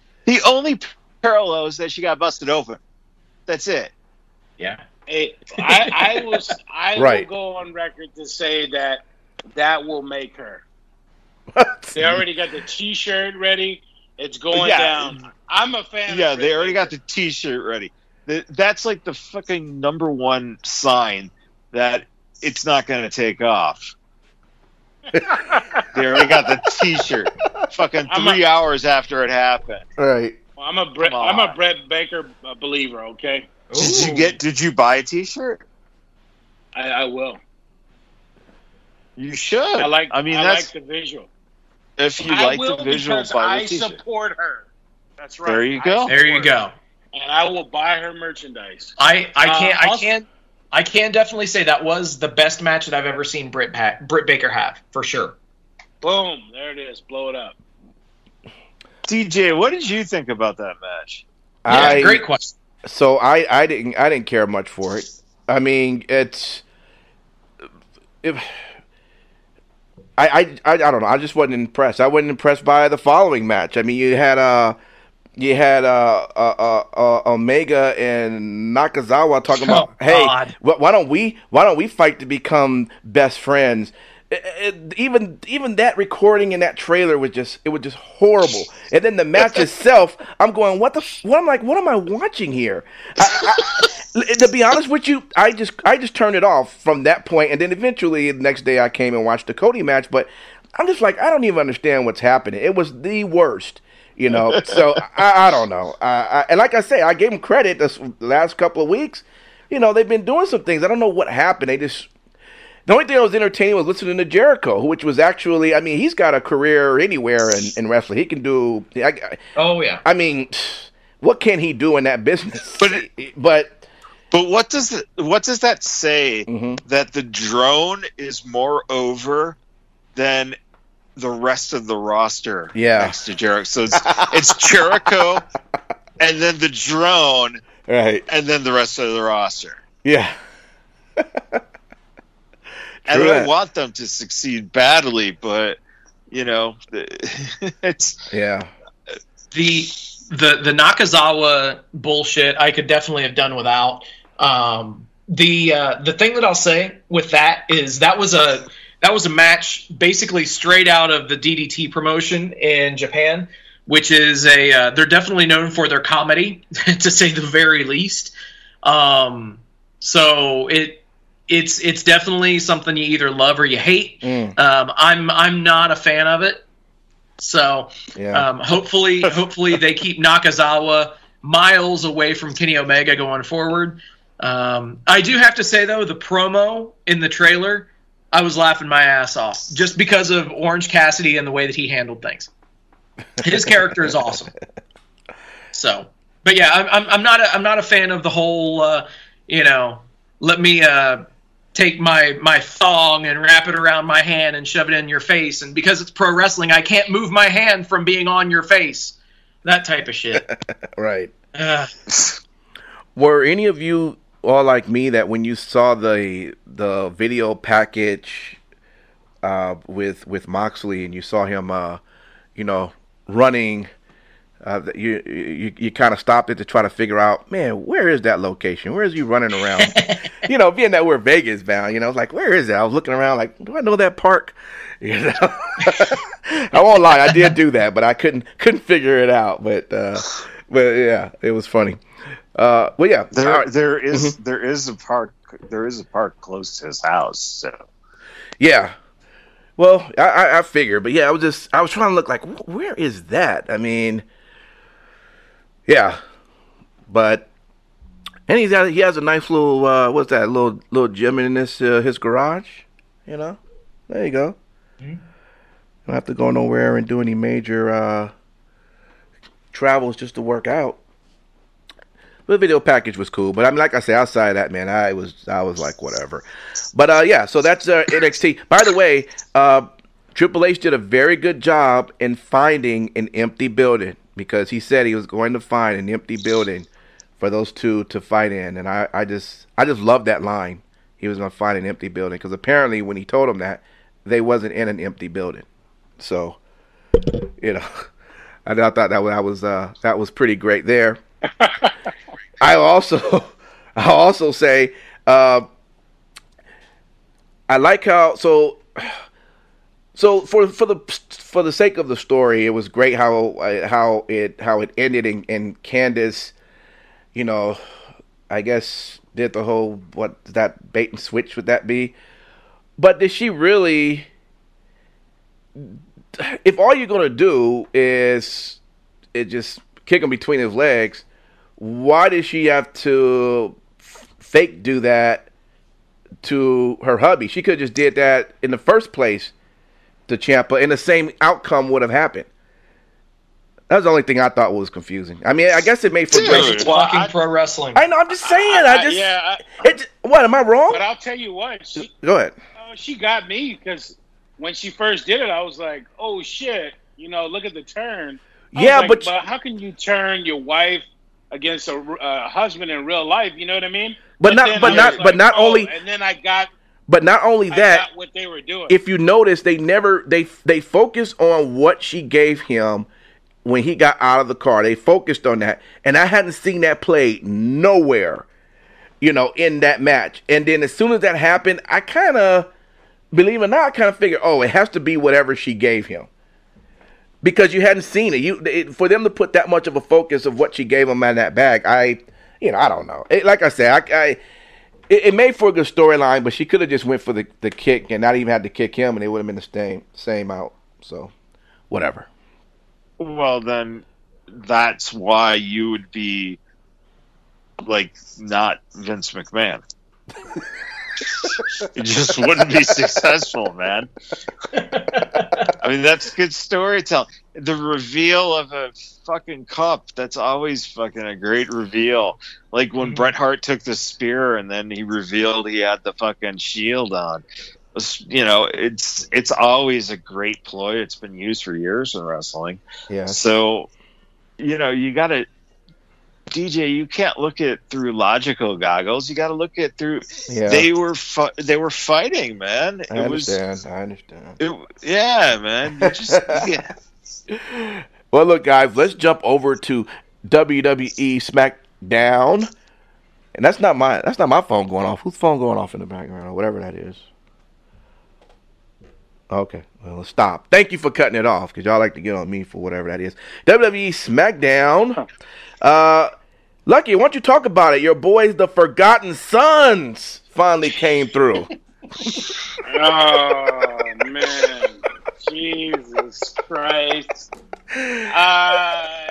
that she got busted open. That's it. Yeah. I will go on record to say that will make her. They already got the T-shirt ready. It's going down. I'm a fan. Yeah, they already got the T-shirt ready. That's like the fucking number one sign that it's not going to take off. They already got the T-shirt. Fucking 3 hours after it happened. Right. Well, I'm a Brett Baker believer. Okay. Did you buy a T-shirt? I will. You should. I like the visual. If you like the visual, buy the T-shirt. I support her. That's right. There you go. There you go. And I will buy her merchandise. I can definitely say that was the best match that I've ever seen Britt Baker have, for sure. Boom. There it is. Blow it up. DJ, what did you think about that match? Great question. So I didn't care much for it. I mean, I don't know. I just wasn't impressed. I wasn't impressed by the following match. I mean, you had Omega and Nakazawa talking about, hey, why don't we fight to become best friends? Even that recording in that trailer was just horrible. And then the match itself, I'm going, what am I watching here? To be honest with you, I just turned it off from that point, and then eventually the next day I came and watched the Cody match. But I'm just like, I don't even understand what's happening. It was the worst. So I don't know. And like I say, I gave them credit this last couple of weeks. They've been doing some things. I don't know what happened. The only thing that was entertaining was listening to Jericho, which was actually, I mean, he's got a career anywhere in wrestling. He can do. I mean, what can he do in that business? But what does that say that the drone is more over than the rest of the roster next to Jericho? So it's Jericho and then the drone, right, and then the rest of the roster. Yeah. And I don't want them to succeed badly, but it's the Nakazawa bullshit I could definitely have done without. The thing that I'll say with that is that was a match basically straight out of the DDT promotion in Japan, which is they're definitely known for their comedy, to say the very least. So it's definitely something you either love or you hate. I'm not a fan of it. So hopefully they keep Nakazawa miles away from Kenny Omega going forward. I do have to say though, the promo in the trailer, I was laughing my ass off just because of Orange Cassidy and the way that he handled things. His character is awesome. So, but yeah, I'm not a fan of the whole let me take my thong and wrap it around my hand and shove it in your face, and because it's pro wrestling, I can't move my hand from being on your face. That type of shit. Right. Were any of you all like me that when you saw the video package with Moxley and you saw him running, you kind of stopped it to try to figure out, man, where is that location? Where is he running around? Being that we're Vegas bound, it's like, where is it? I was looking around like, do I know that park? I won't lie, I did do that, but I couldn't figure it out. But yeah, it was funny. Well, yeah, there is a park close to his house. So yeah. Well, I figured, but yeah, I was trying to look like, where is that? I mean, yeah, but and he has a nice little what's that little gym in his garage, There you go. Mm-hmm. Don't have to go nowhere and do any major travels just to work out. The video package was cool, but I mean, like I say, outside of that, man, I was like, whatever. But yeah, so that's NXT. By the way, Triple H did a very good job in finding an empty building, because he said he was going to find an empty building for those two to fight in, and I just love that line. He was going to find an empty building, because apparently when he told him that, they wasn't in an empty building. So, you know, I thought that was pretty great there. I also say I like how so for the sake of the story, it was great how it ended and Candice, you know, I guess did the whole, what that bait and switch would that be? But did she really? If all you're gonna do is just kick him between his legs, why did she have to fake do that to her hubby? She could have just did that in the first place to Ciampa, and the same outcome would have happened. That was the only thing I thought was confusing. I mean, I guess it made for great walking pro wrestling. I know. I'm just saying. What am I wrong? But I'll tell you what. Go ahead. She got me, because when she first did it, I was like, "Oh shit!" You know, look at the turn. But how can you turn your wife against a husband in real life? You know what I mean? But not only that, what they were doing. If you notice, they focus on what she gave him when he got out of the car. They focused on that, and I hadn't seen that played nowhere, you know, in that match. And then as soon as that happened, I kind of, believe it or not, figured, oh, it has to be whatever she gave him, because you hadn't seen it. For them to put that much of a focus of what she gave him in that bag, I don't know. Like I said, it made for a good storyline, but she could have just went for the kick and not even had to kick him, and it would have been the same out. So, whatever. Well, then that's why you would be like not Vince McMahon. It just wouldn't be successful, man. I mean, that's good storytelling. The reveal of a fucking cup, that's always fucking a great reveal. Like when Bret Hart took the spear and then he revealed he had the fucking shield on. You know, it's always a great ploy. It's been used for years in wrestling. Yeah. So, you know, you got to, DJ, you can't look at through logical goggles. You got to look at through. Yeah. They were fighting, man. I understand. Yeah, man. Yeah. Well, look, guys, let's jump over to WWE SmackDown, and that's not my phone going off. Whose phone going off in the background or whatever that is? Okay, well, stop. Thank you for cutting it off, because y'all like to get on me for whatever that is. WWE SmackDown. Lucky, why don't you talk about it? Your boys, the Forgotten Sons, finally came through. Oh, man. Jesus Christ. Yeah.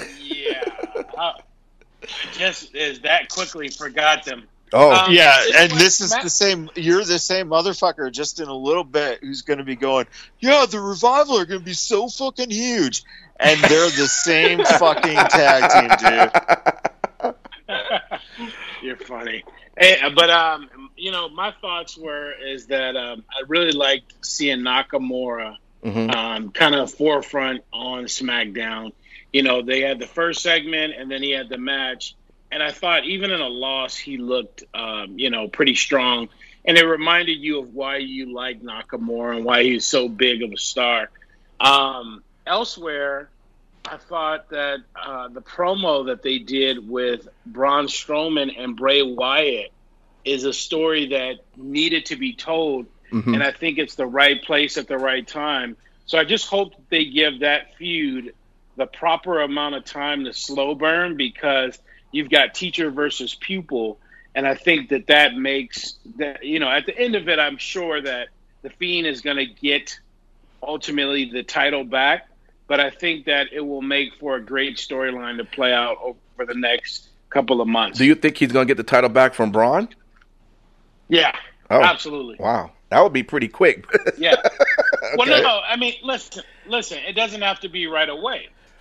Just as that quickly forgot them. Oh, yeah, and this is the same. You're the same motherfucker, just in a little bit, who's going to be going, yeah, the Revival are going to be so fucking huge. And they're the same fucking tag team, dude. You're funny. Hey, but, you know, my thoughts is that I really liked seeing Nakamura kind of forefront on SmackDown. You know, they had the first segment, and then he had the match. And I thought even in a loss, he looked, you know, pretty strong. And it reminded you of why you like Nakamura and why he's so big of a star. Elsewhere, I thought that the promo that they did with Braun Strowman and Bray Wyatt is a story that needed to be told. And I think it's the right place at the right time. So I just hope that they give that feud the proper amount of time to slow burn, because you've got teacher versus pupil, and I think that makes that, you know, at the end of it, I'm sure that the Fiend is going to get ultimately the title back, but I think that it will make for a great storyline to play out over the next couple of months. Do you think he's going to get the title back from Braun? Yeah, absolutely. Wow, that would be pretty quick. Yeah. Okay. Well, no, I mean, listen, it doesn't have to be right away.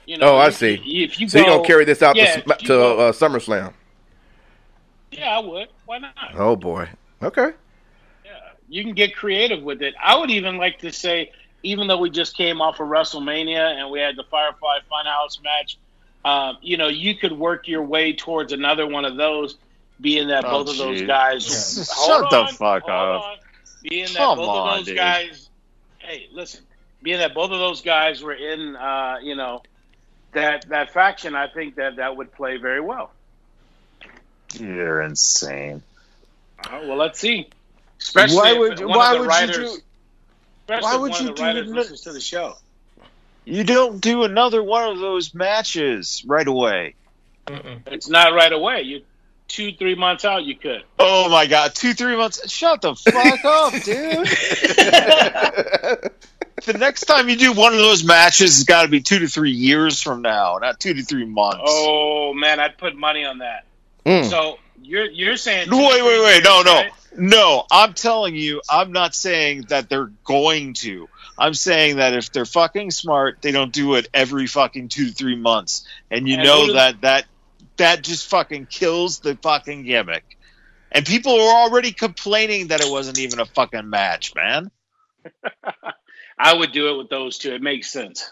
You know, I see. If you so you're gonna carry this out to SummerSlam? Yeah, I would. Why not? Oh boy. Okay. Yeah, you can get creative with it. I would even like to say, even though we just came off of WrestleMania and we had the Firefly Funhouse match, you know, you could work your way towards another one of those, being that both of those guys. Shut the fuck up. Being that both of those guys. Hey, listen. Being that both of those guys were in, you know, that faction, I think that would play very well. You're insane. Well, let's see. Especially why would you do listens to the show. You don't do another one of those matches right away. It's not right away. You 2-3 months out, you could. Oh my God, 2-3 months? Shut the fuck up, dude. The next time you do one of those matches, it's got to be 2 to 3 years from now, not 2 to 3 months. Oh man, I'd put money on that. So you're saying? Wait, no. I'm telling you, I'm not saying that they're going to. I'm saying that if they're fucking smart, they don't do it every fucking 2 to 3 months, and that just fucking kills the fucking gimmick. And people are already complaining that it wasn't even a fucking match, man. I would do it with those two. It makes sense.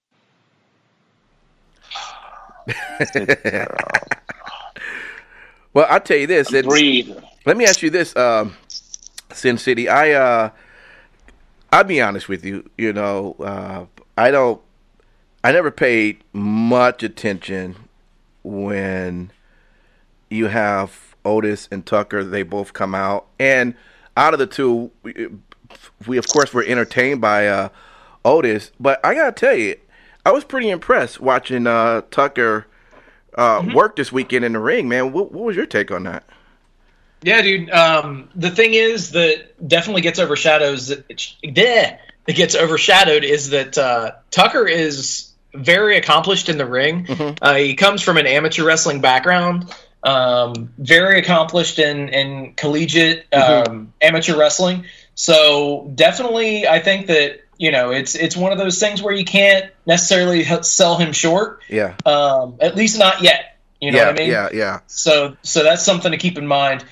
Well, I'll tell you this. Breathe. Let me ask you this, Sin City. I'll be honest with you. You know, I never paid much attention when you have Otis and Tucker. They both come out, and out of the two, we of course were entertained by Otis. But I gotta tell you, I was pretty impressed watching Tucker work this weekend in the ring, man. What was your take on that? Yeah, dude. The thing is that definitely gets overshadowed is that Tucker is very accomplished in the ring. He comes from an amateur wrestling background, very accomplished in collegiate amateur wrestling. So definitely, I think that, you know, it's one of those things where you can't necessarily sell him short. Yeah. At least not yet. You know what I mean? Yeah. So that's something to keep in mind.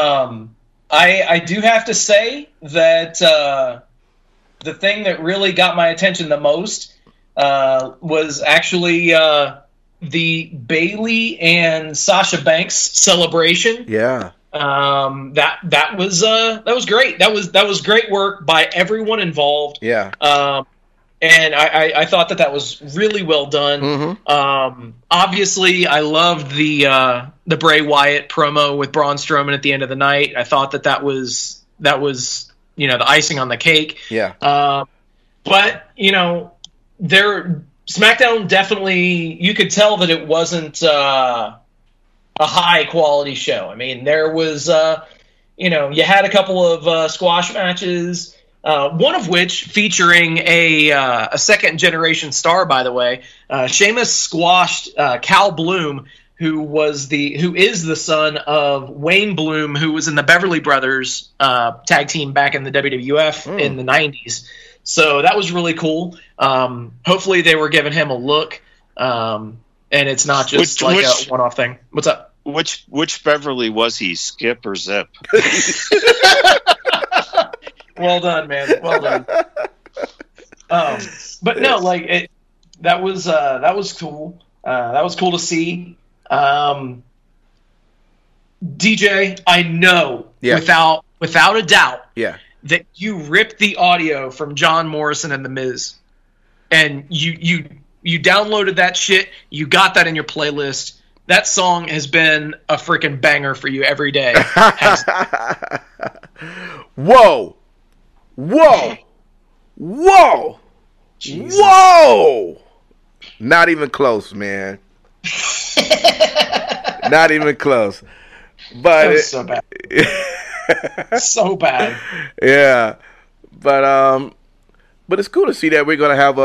I do have to say that the thing that really got my attention the most was actually the Bayley and Sasha Banks celebration. Yeah. That was great. That was great work by everyone involved. Yeah. And I thought that was really well done. Obviously, I loved the Bray Wyatt promo with Braun Strowman at the end of the night. I thought that was you know, the icing on the cake. Yeah. But you know, SmackDown definitely, you could tell that it wasn't a high quality show. I mean, there was you know, you had a couple of squash matches. One of which featuring a second generation star, by the way. Sheamus squashed Cal Bloom, who is the son of Wayne Bloom, who was in the Beverly Brothers tag team back in the WWF in the 90s. So that was really cool. Hopefully they were giving him a look, and it's not just a one-off thing. What's up? Which Beverly was he, Skip or Zip? Well done, man. Well done. But no, like that was cool. That was cool to see. DJ, I know without a doubt, that you ripped the audio from John Morrison and The Miz, and you downloaded that shit. You got that in your playlist. That song has been a freaking banger for you every day. Whoa! Jesus. Whoa! Not even close, man. Not even close. But that was so bad. So bad. Yeah, but it's cool to see that we're gonna have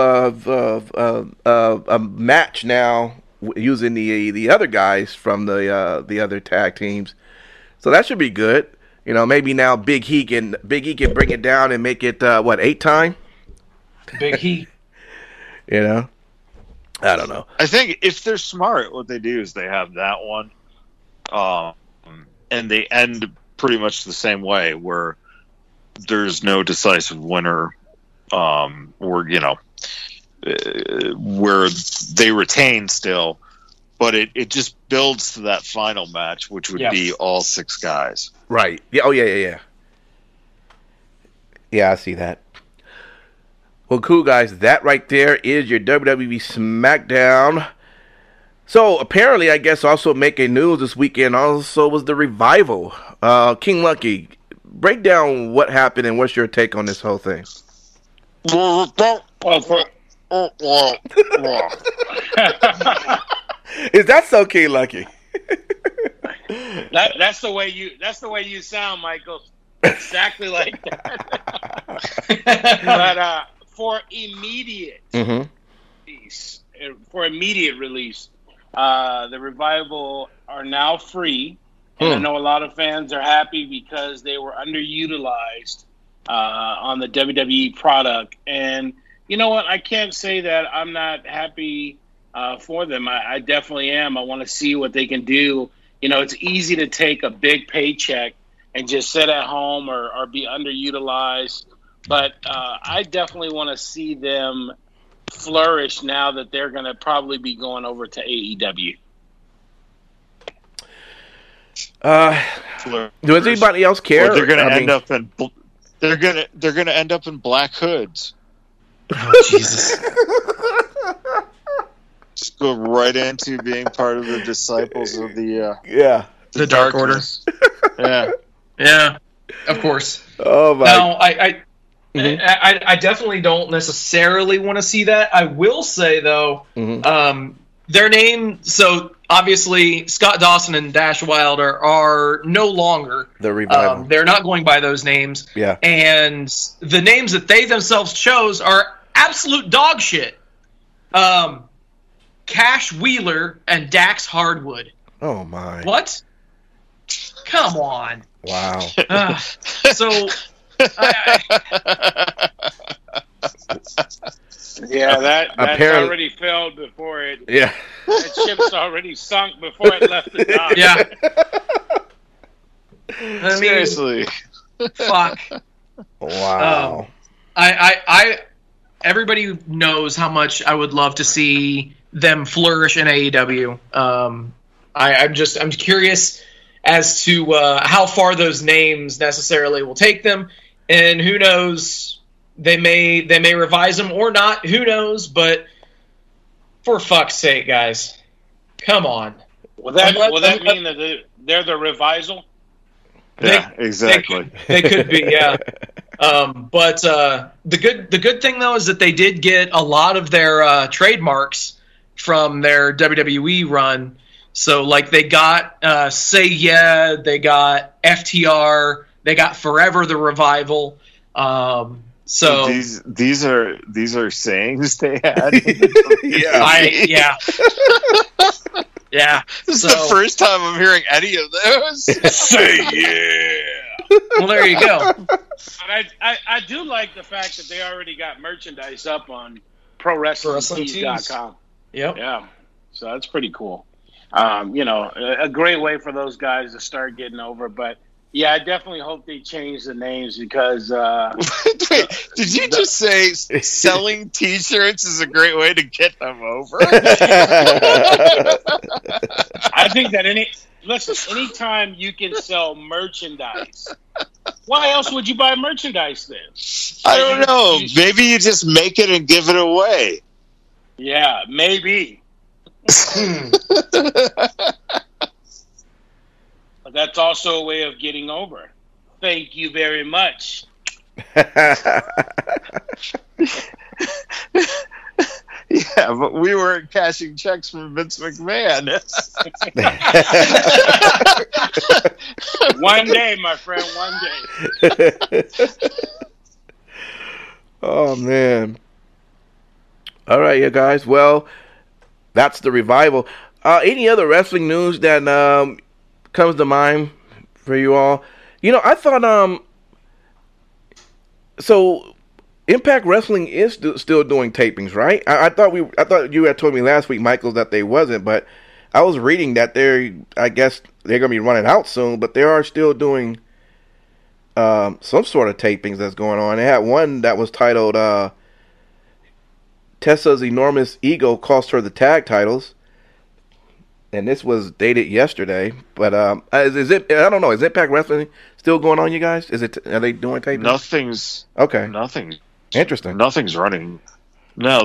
a match now using the other guys from the other tag teams. So that should be good. You know, maybe now Big E can bring it down and make it 8 time? Big E. You know, I don't know. I think if they're smart, what they do is they have that one, and they end pretty much the same way, where there's no decisive winner, or where they retain still, but it just builds to that final match, which would be all 6 guys. Right. Yeah. Oh, yeah. Yeah, I see that. Well, cool, guys. That right there is your WWE SmackDown. So, apparently, I guess also making news this weekend also was the Revival. King Lucky, break down what happened and what's your take on this whole thing? Is that so, King Lucky? That's the way you sound, Michael. Exactly like that. But for immediate release, the Revival are now free, and I know a lot of fans are happy because they were underutilized on the WWE product. And you know what? I can't say that I'm not happy for them. I definitely am. I want to see what they can do. You know, it's easy to take a big paycheck and just sit at home or be underutilized. But I definitely want to see them flourish now that they're going to probably be going over to AEW. Does anybody else care? They're going to end up in they're going to end up in black hoods. Oh, Jesus. Just go right into being part of the disciples of the the Dark Order. Yeah, of course. Oh my! Now, I definitely don't necessarily want to see that. I will say though, their name. So obviously, Scott Dawson and Dash Wilder are no longer the Revival. They're not going by those names. Yeah, and the names that they themselves chose are absolute dog shit. Cash Wheeler and Dax Hardwood. Oh my! What? Come on! Wow. So. That's already failed before it. Yeah. That ship's already sunk before it left the dock. Yeah. Seriously. Fuck. Wow. Everybody knows how much I would love to see them flourish in AEW. I'm curious as to how far those names necessarily will take them, and who knows, they may revise them or not. Who knows? But for fuck's sake, guys, come on. Will that mean that they're the Revival? Yeah, exactly. They could be, yeah. But the good thing though is that they did get a lot of their trademarks from their WWE run. So like they got Say Yeah, they got FTR, they got Forever the Revival. So these are sayings they had. Yeah. This is the first time I'm hearing any of those. Say yeah. Well, there you go. I do like the fact that they already got merchandise up on ProWrestlingTees.com. Yep. Yeah. So that's pretty cool. A great way for those guys to start getting over. But yeah, I definitely hope they change the names because. Wait, did you just say selling T-shirts is a great way to get them over? I think that anytime you can sell merchandise, why else would you buy merchandise then? I don't know. Maybe you just make it and give it away. Yeah, maybe. But that's also a way of getting over. Thank you very much. Yeah, but we weren't cashing checks from Vince McMahon. One day, my friend, one day. Oh, man. All right, you guys. Well, that's the Revival. Any other wrestling news that comes to mind for you all? You know, I thought, so Impact Wrestling is still doing tapings, right? I thought you had told me last week, Michael, that they wasn't, but I was reading that I guess they're gonna be running out soon, but they are still doing some sort of tapings that's going on. They had one that was titled Tessa's Enormous Ego Cost Her the Tag Titles, and this was dated yesterday. But is it? I don't know. Is Impact Wrestling still going on, you guys? Are they doing tapings? Nothing's Interesting. Nothing's running. No,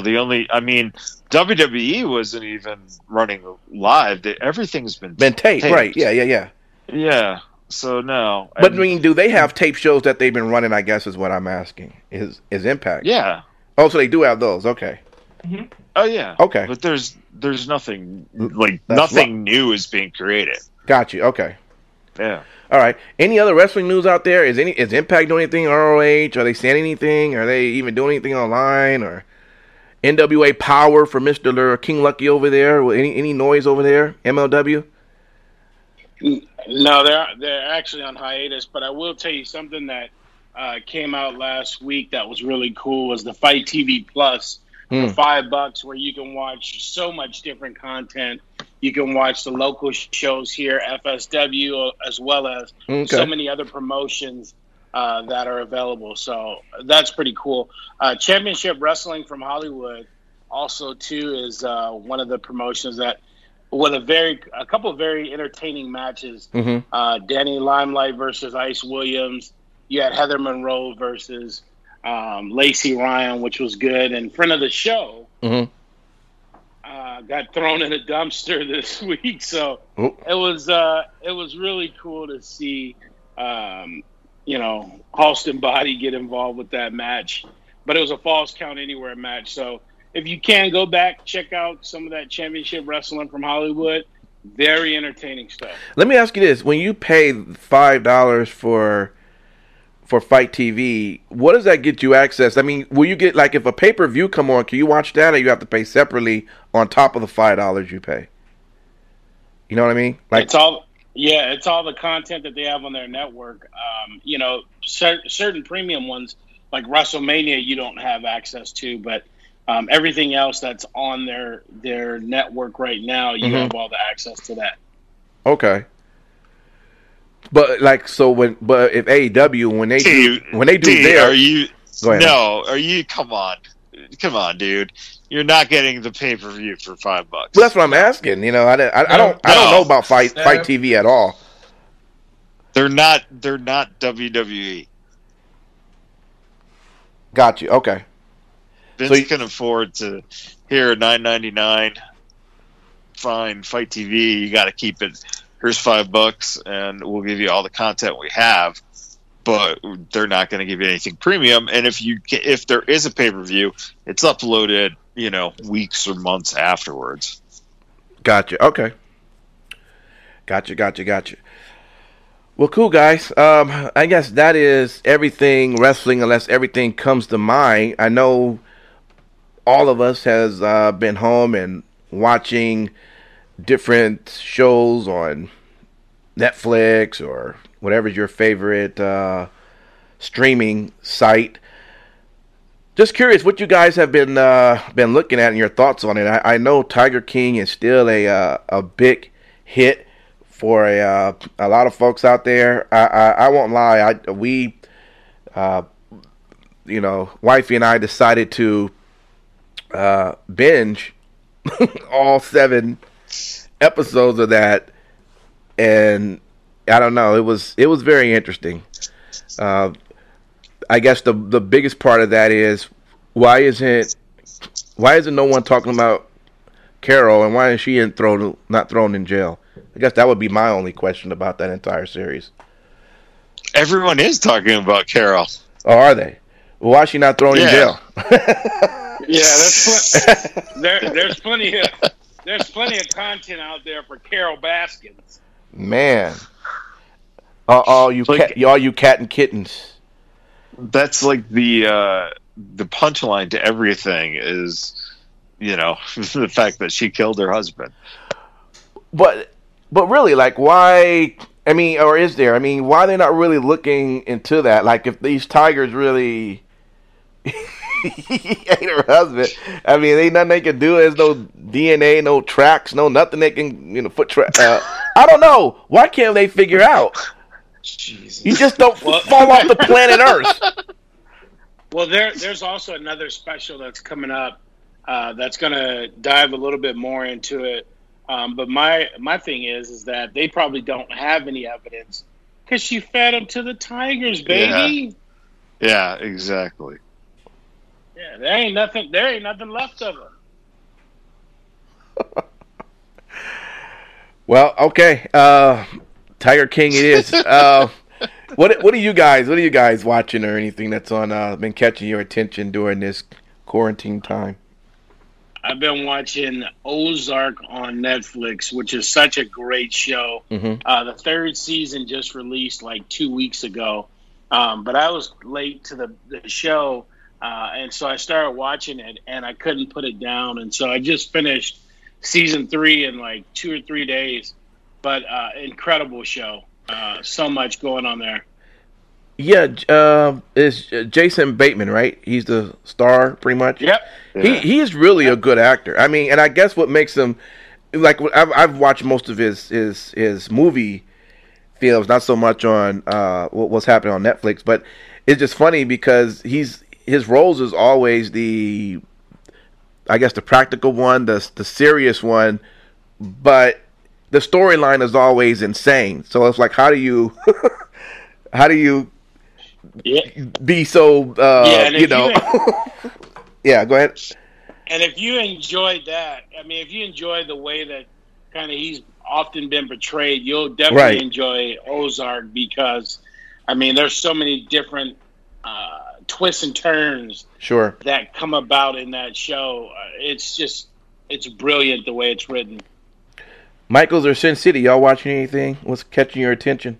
WWE wasn't even running live. Everything's been taped, right? Yeah. Yeah. So no. But do they have tape shows that they've been running? I guess is what I'm asking. Is Impact? Yeah. Oh, so they do have those. Okay. Mm-hmm. Oh yeah. Okay. But there's nothing nothing new is being created. Got you. Okay. Yeah. All right. Any other wrestling news out there? Is Impact doing anything? ROH? Are they saying anything? Are they even doing anything online? Or NWA Power for Mr. King Lucky over there? Any noise over there? MLW? No, they're actually on hiatus. But I will tell you something that came out last week that was really cool was the Fight TV Plus for $5, where you can watch so much different content. You can watch the local shows here, FSW, as well as so many other promotions that are available. So that's pretty cool. Championship Wrestling from Hollywood also, too, is one of the promotions that with a couple of very entertaining matches. Danny Limelight versus Ice Williams. You had Heather Monroe versus Lacey Ryan, which was good. And friend of the show got thrown in a dumpster this week. So it was really cool to see, Halston Body get involved with that match. But it was a Falls Count Anywhere match. So if you can go back, check out some of that Championship Wrestling from Hollywood. Very entertaining stuff. Let me ask you this. When you pay $5 for Fight TV, what does that get you access? I mean, will you get, like, if a pay-per-view come on, can you watch that, or you have to pay separately on top of the $5 you pay? You know what I mean? Like, it's all the content that they have on their network. Certain premium ones, like WrestleMania, you don't have access to, but everything else that's on their network right now, you have all the access to that. Okay. But if AEW when they do their, go ahead. No, come on, dude, you're not getting the pay per view for $5. Well, that's what I'm asking. I don't know about Fight TV at all. They're not WWE. Got you. Okay. Vince can afford to here $9.99. Fine, Fight TV. You got to keep it. Here's $5, and we'll give you all the content we have. But they're not going to give you anything premium. And if there is a pay-per-view, it's uploaded, weeks or months afterwards. Gotcha. Okay. Gotcha. Well, cool, guys. I guess that is everything wrestling, unless everything comes to mind. I know all of us has been home and watching different shows on Netflix or whatever's your favorite streaming site. Just curious what you guys have been looking at and your thoughts on it. I know Tiger King is still a big hit for a lot of folks out there. I won't lie. Wifey and I decided to binge all 7 episodes of that, and I don't know, it was very interesting. I guess the biggest part of that is why isn't no one talking about Carol, and why is she not thrown in jail? I guess that would be my only question about that entire series. Everyone is talking about Carol. Oh, are they? Well, why is she not thrown in jail? There's plenty of content out there for Carol Baskins. Man, all you cat and kittens. That's like the punchline to everything is, the fact that she killed her husband. But really, like, why? I mean, or is there? I mean, why are they not really looking into that? Like, if these tigers really He ain't her husband. I mean, ain't nothing they can do. There's no DNA, no tracks, no nothing they can, foot track. I don't know. Why can't they figure out? Jesus. You just don't fall off the planet Earth. Well, there's also another special that's coming up that's going to dive a little bit more into it. But my thing is that they probably don't have any evidence because she fed them to the tigers, baby. Yeah, exactly. Yeah, there ain't nothing left of her. Well, okay. Tiger King it is. What are you guys watching or anything that's on been catching your attention during this quarantine time? I've been watching Ozark on Netflix, which is such a great show. Mm-hmm. The third season just released like 2 weeks ago. But I was late to the show, and so I started watching it, and I couldn't put it down. And so I just finished season 3 in like 2 or 3 days. But incredible show. So much going on there. Yeah, it's Jason Bateman, right? He's the star, pretty much. Yep. Yeah. He is really a good actor. I mean, and I guess what makes him like I've watched most of his movie films, not so much on what's happening on Netflix, but it's just funny because his roles is always the practical one, the serious one, but the storyline is always insane. So it's like, how do you be so Yeah, go ahead. And if you enjoyed that, I mean, if you enjoy the way that kind of he's often been portrayed, you'll definitely enjoy Ozark because, I mean, there's so many different twists and turns that come about in that show. It's brilliant the way it's written. Michaels or Sin City, y'all watching anything? What's catching your attention?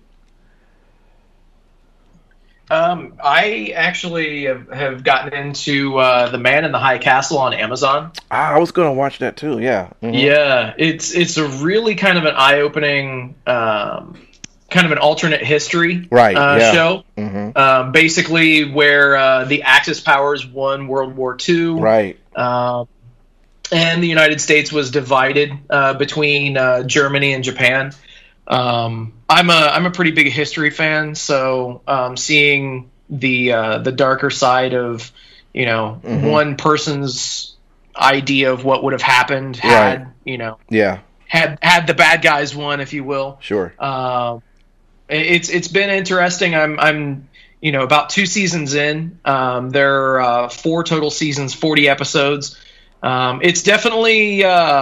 I actually have gotten into The Man in the High Castle on Amazon. I was going to watch that too, yeah. Mm-hmm. Yeah, it's a really kind of an eye-opening, kind of an alternate history show. Mm-hmm. Basically where the Axis powers won World War II. Right. And the United States was divided between Germany and Japan. I'm a pretty big history fan, so seeing the darker side of one person's idea of what would have happened had had the bad guys won, if you will. Sure. It's been interesting. I'm about 2 seasons in. There are 4 total seasons, 40 episodes. It's definitely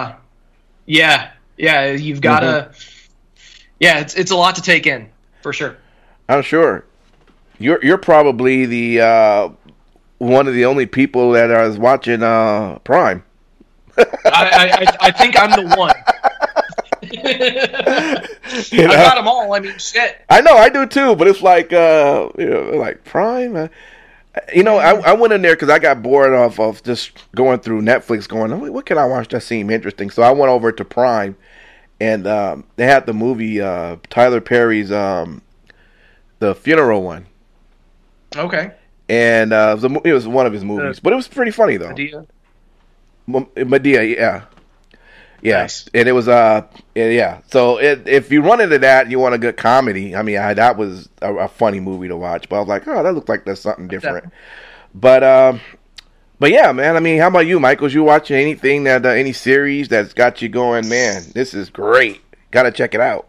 you've got to. Yeah, it's a lot to take in, for sure. I'm sure. You're probably the one of the only people that is watching Prime. I think I'm the one. I got them all. I mean, shit. I know, I do too. But it's like like Prime. I went in there because I got bored of just going through Netflix, going, what can I watch that seemed interesting? So I went over to Prime. And they had the movie Tyler Perry's The Funeral one. Okay. And it was one of his movies, but it was pretty funny though. Medea, yeah. Nice. And it was yeah. So if you run into that, and you want a good comedy. I mean, that was a funny movie to watch. But I was like, oh, that looked like there's something different. But yeah, man. I mean, how about you, Michaels? You watching anything that any series that's got you going? Man, this is great. Got to check it out.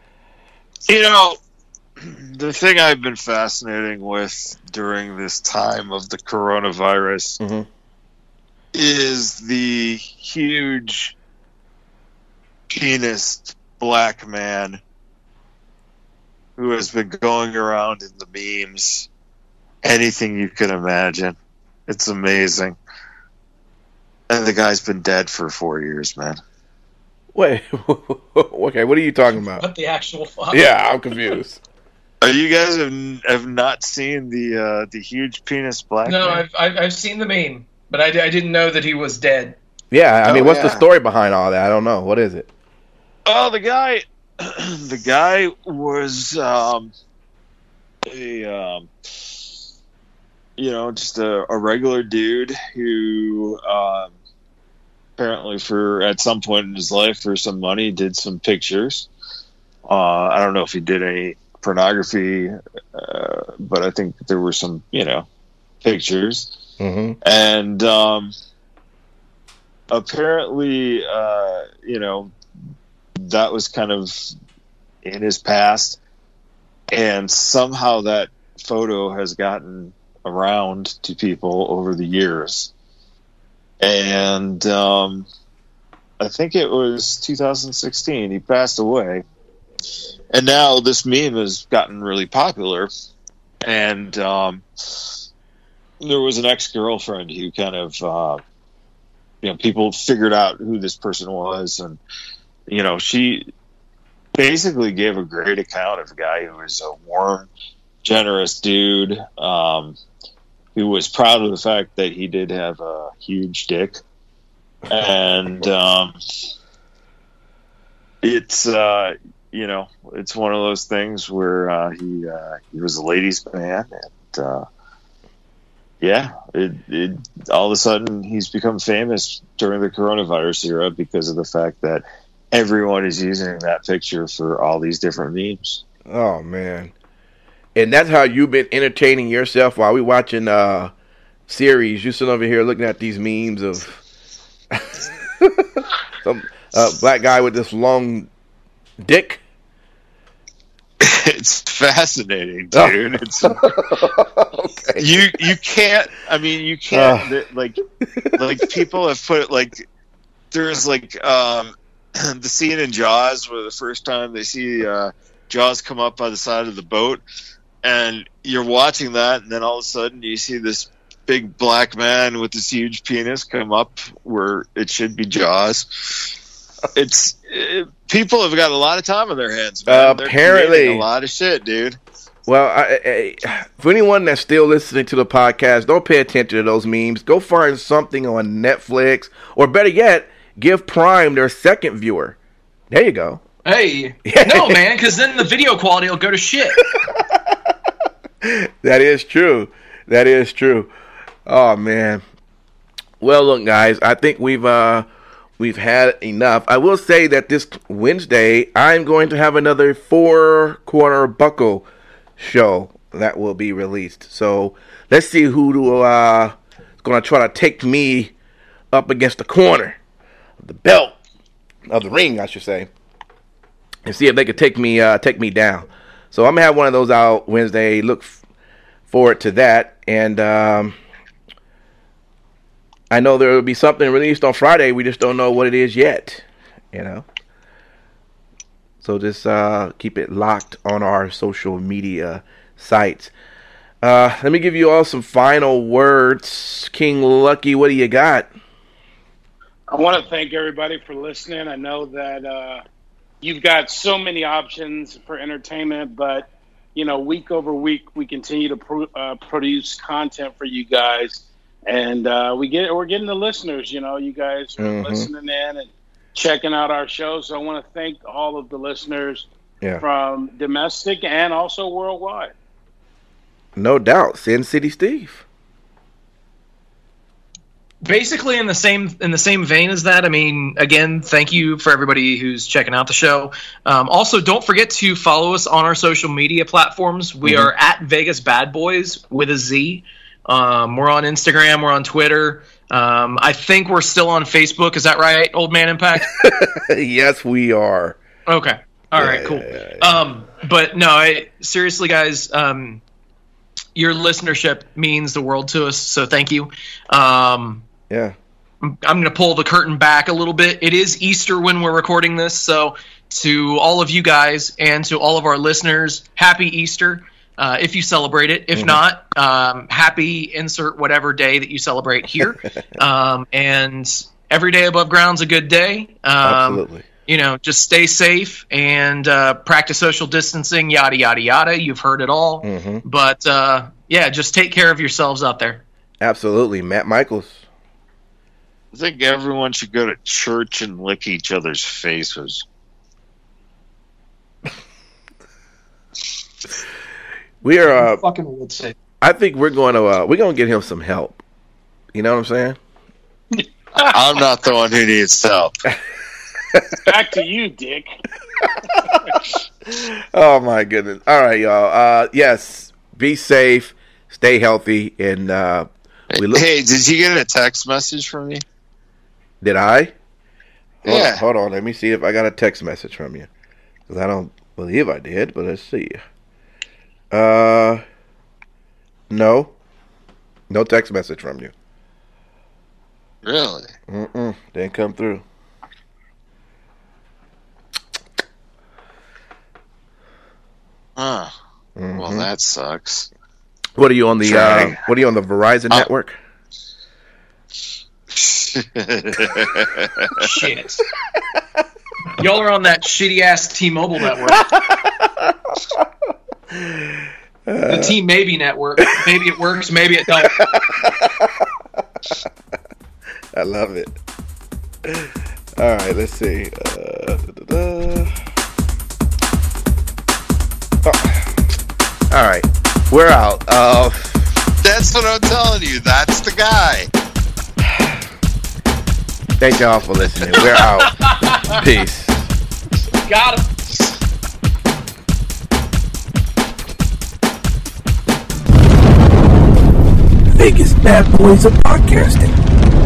The thing I've been fascinating with during this time of the coronavirus is the huge penis black man who has been going around in the memes. Anything you can imagine. It's amazing. And the guy's been dead for 4 years, man. Wait. Okay, what are you talking about? What the actual fuck? Yeah, I'm confused. You guys have not seen the huge penis black man? No, I've seen the meme, but I didn't know that he was dead. Yeah, I mean, what's the story behind all that? I don't know. What is it? Oh, the guy was just a regular dude who apparently at some point in his life for some money did some pictures. I don't know if he did any pornography, but I think there were some, pictures. Mm-hmm. And apparently, that was kind of in his past. And somehow that photo has gotten around to people over the years. And I think it was 2016. He passed away. And now this meme has gotten really popular. And there was an ex-girlfriend who kind of, people figured out who this person was. And, she basically gave a great account of a guy who was a warm, generous dude who was proud of the fact that he did have a huge dick. And it's it's one of those things where he was a ladies' man, and it all of a sudden he's become famous during the coronavirus era because of the fact that everyone is using that picture for all these different memes. Oh man. And that's how you've been entertaining yourself while we watching series. You sitting over here looking at these memes of some black guy with this long dick. It's fascinating, dude. It's okay. You can't. I mean, you can't. Like people have put it like there's like the scene in Jaws where the first time they see Jaws come up by the side of the boat, and you're watching that, and then all of a sudden you see this big black man with this huge penis come up where it should be Jaws. People have got a lot of time on their hands, man. Apparently, a lot of shit, dude. Well, for anyone that's still listening to the podcast, don't pay attention to those memes. Go find something on Netflix, or better yet, give Prime their second viewer. There you go. Hey, no, man, because then the video quality will go to shit. That is true. That is true. Oh man. Well, look, guys, I think we've had enough. I will say that this Wednesday, I'm going to have another 4 Corner Buckle show that will be released. So let's see who is going to try to take me up against the corner of the belt of the ring, I should say, and see if they could take me down. So I'm gonna have one of those out Wednesday. Look forward to that, and I know there will be something released on Friday. We just don't know what it is yet, So just keep it locked on our social media sites. Let me give you all some final words. King Lucky, what do you got? I want to thank everybody for listening. I know that you've got so many options for entertainment, but week over week we continue to produce content for you guys. And we're getting the listeners, you guys are listening in and checking out our show. So I want to thank all of the listeners from domestic and also worldwide. No doubt. Sin City Steve. Basically in the same vein as that. I mean, again, thank you for everybody who's checking out the show. Also, don't forget to follow us on our social media platforms. We are at Vegas Bad Boys with a Z. We're on Instagram. We're on Twitter. I think we're still on Facebook. Is that right, Old Man Impact? Yes, we are. Okay. All right, cool. Yeah. But no, seriously, guys, your listenership means the world to us, so thank you. I'm going to pull the curtain back a little bit. It is Easter when we're recording this, so to all of you guys and to all of our listeners, happy Easter. If you celebrate it. If not, happy insert whatever day that you celebrate here. And every day above ground's a good day. Absolutely. Just stay safe and practice social distancing, yada, yada, yada. You've heard it all. But, just take care of yourselves out there. Absolutely. Matt Michaels. I think everyone should go to church and lick each other's faces. We are fucking would say. I think we're gonna get him some help. You know what I'm saying? I'm not the one who needs help. Back to you, Dick. Oh my goodness! All right, y'all. Yes, be safe, stay healthy, and Hey, did you get a text message from me? Did I? Yeah. Hold on. Let me see if I got a text message from you. Because I don't believe I did, but let's see. No. No text message from you. Really? Didn't come through. Huh. Well, that sucks. What are you on the Verizon network? Shit. Y'all are on that shitty ass T-Mobile network. The T-Maybe network. Maybe it works, maybe it don't. I love it. All right, let's see. All right, we're out. That's what I'm telling you. That's the guy. Thank y'all for listening. We're out. Peace. Got him. Vegas Bad Boys of Podcasting.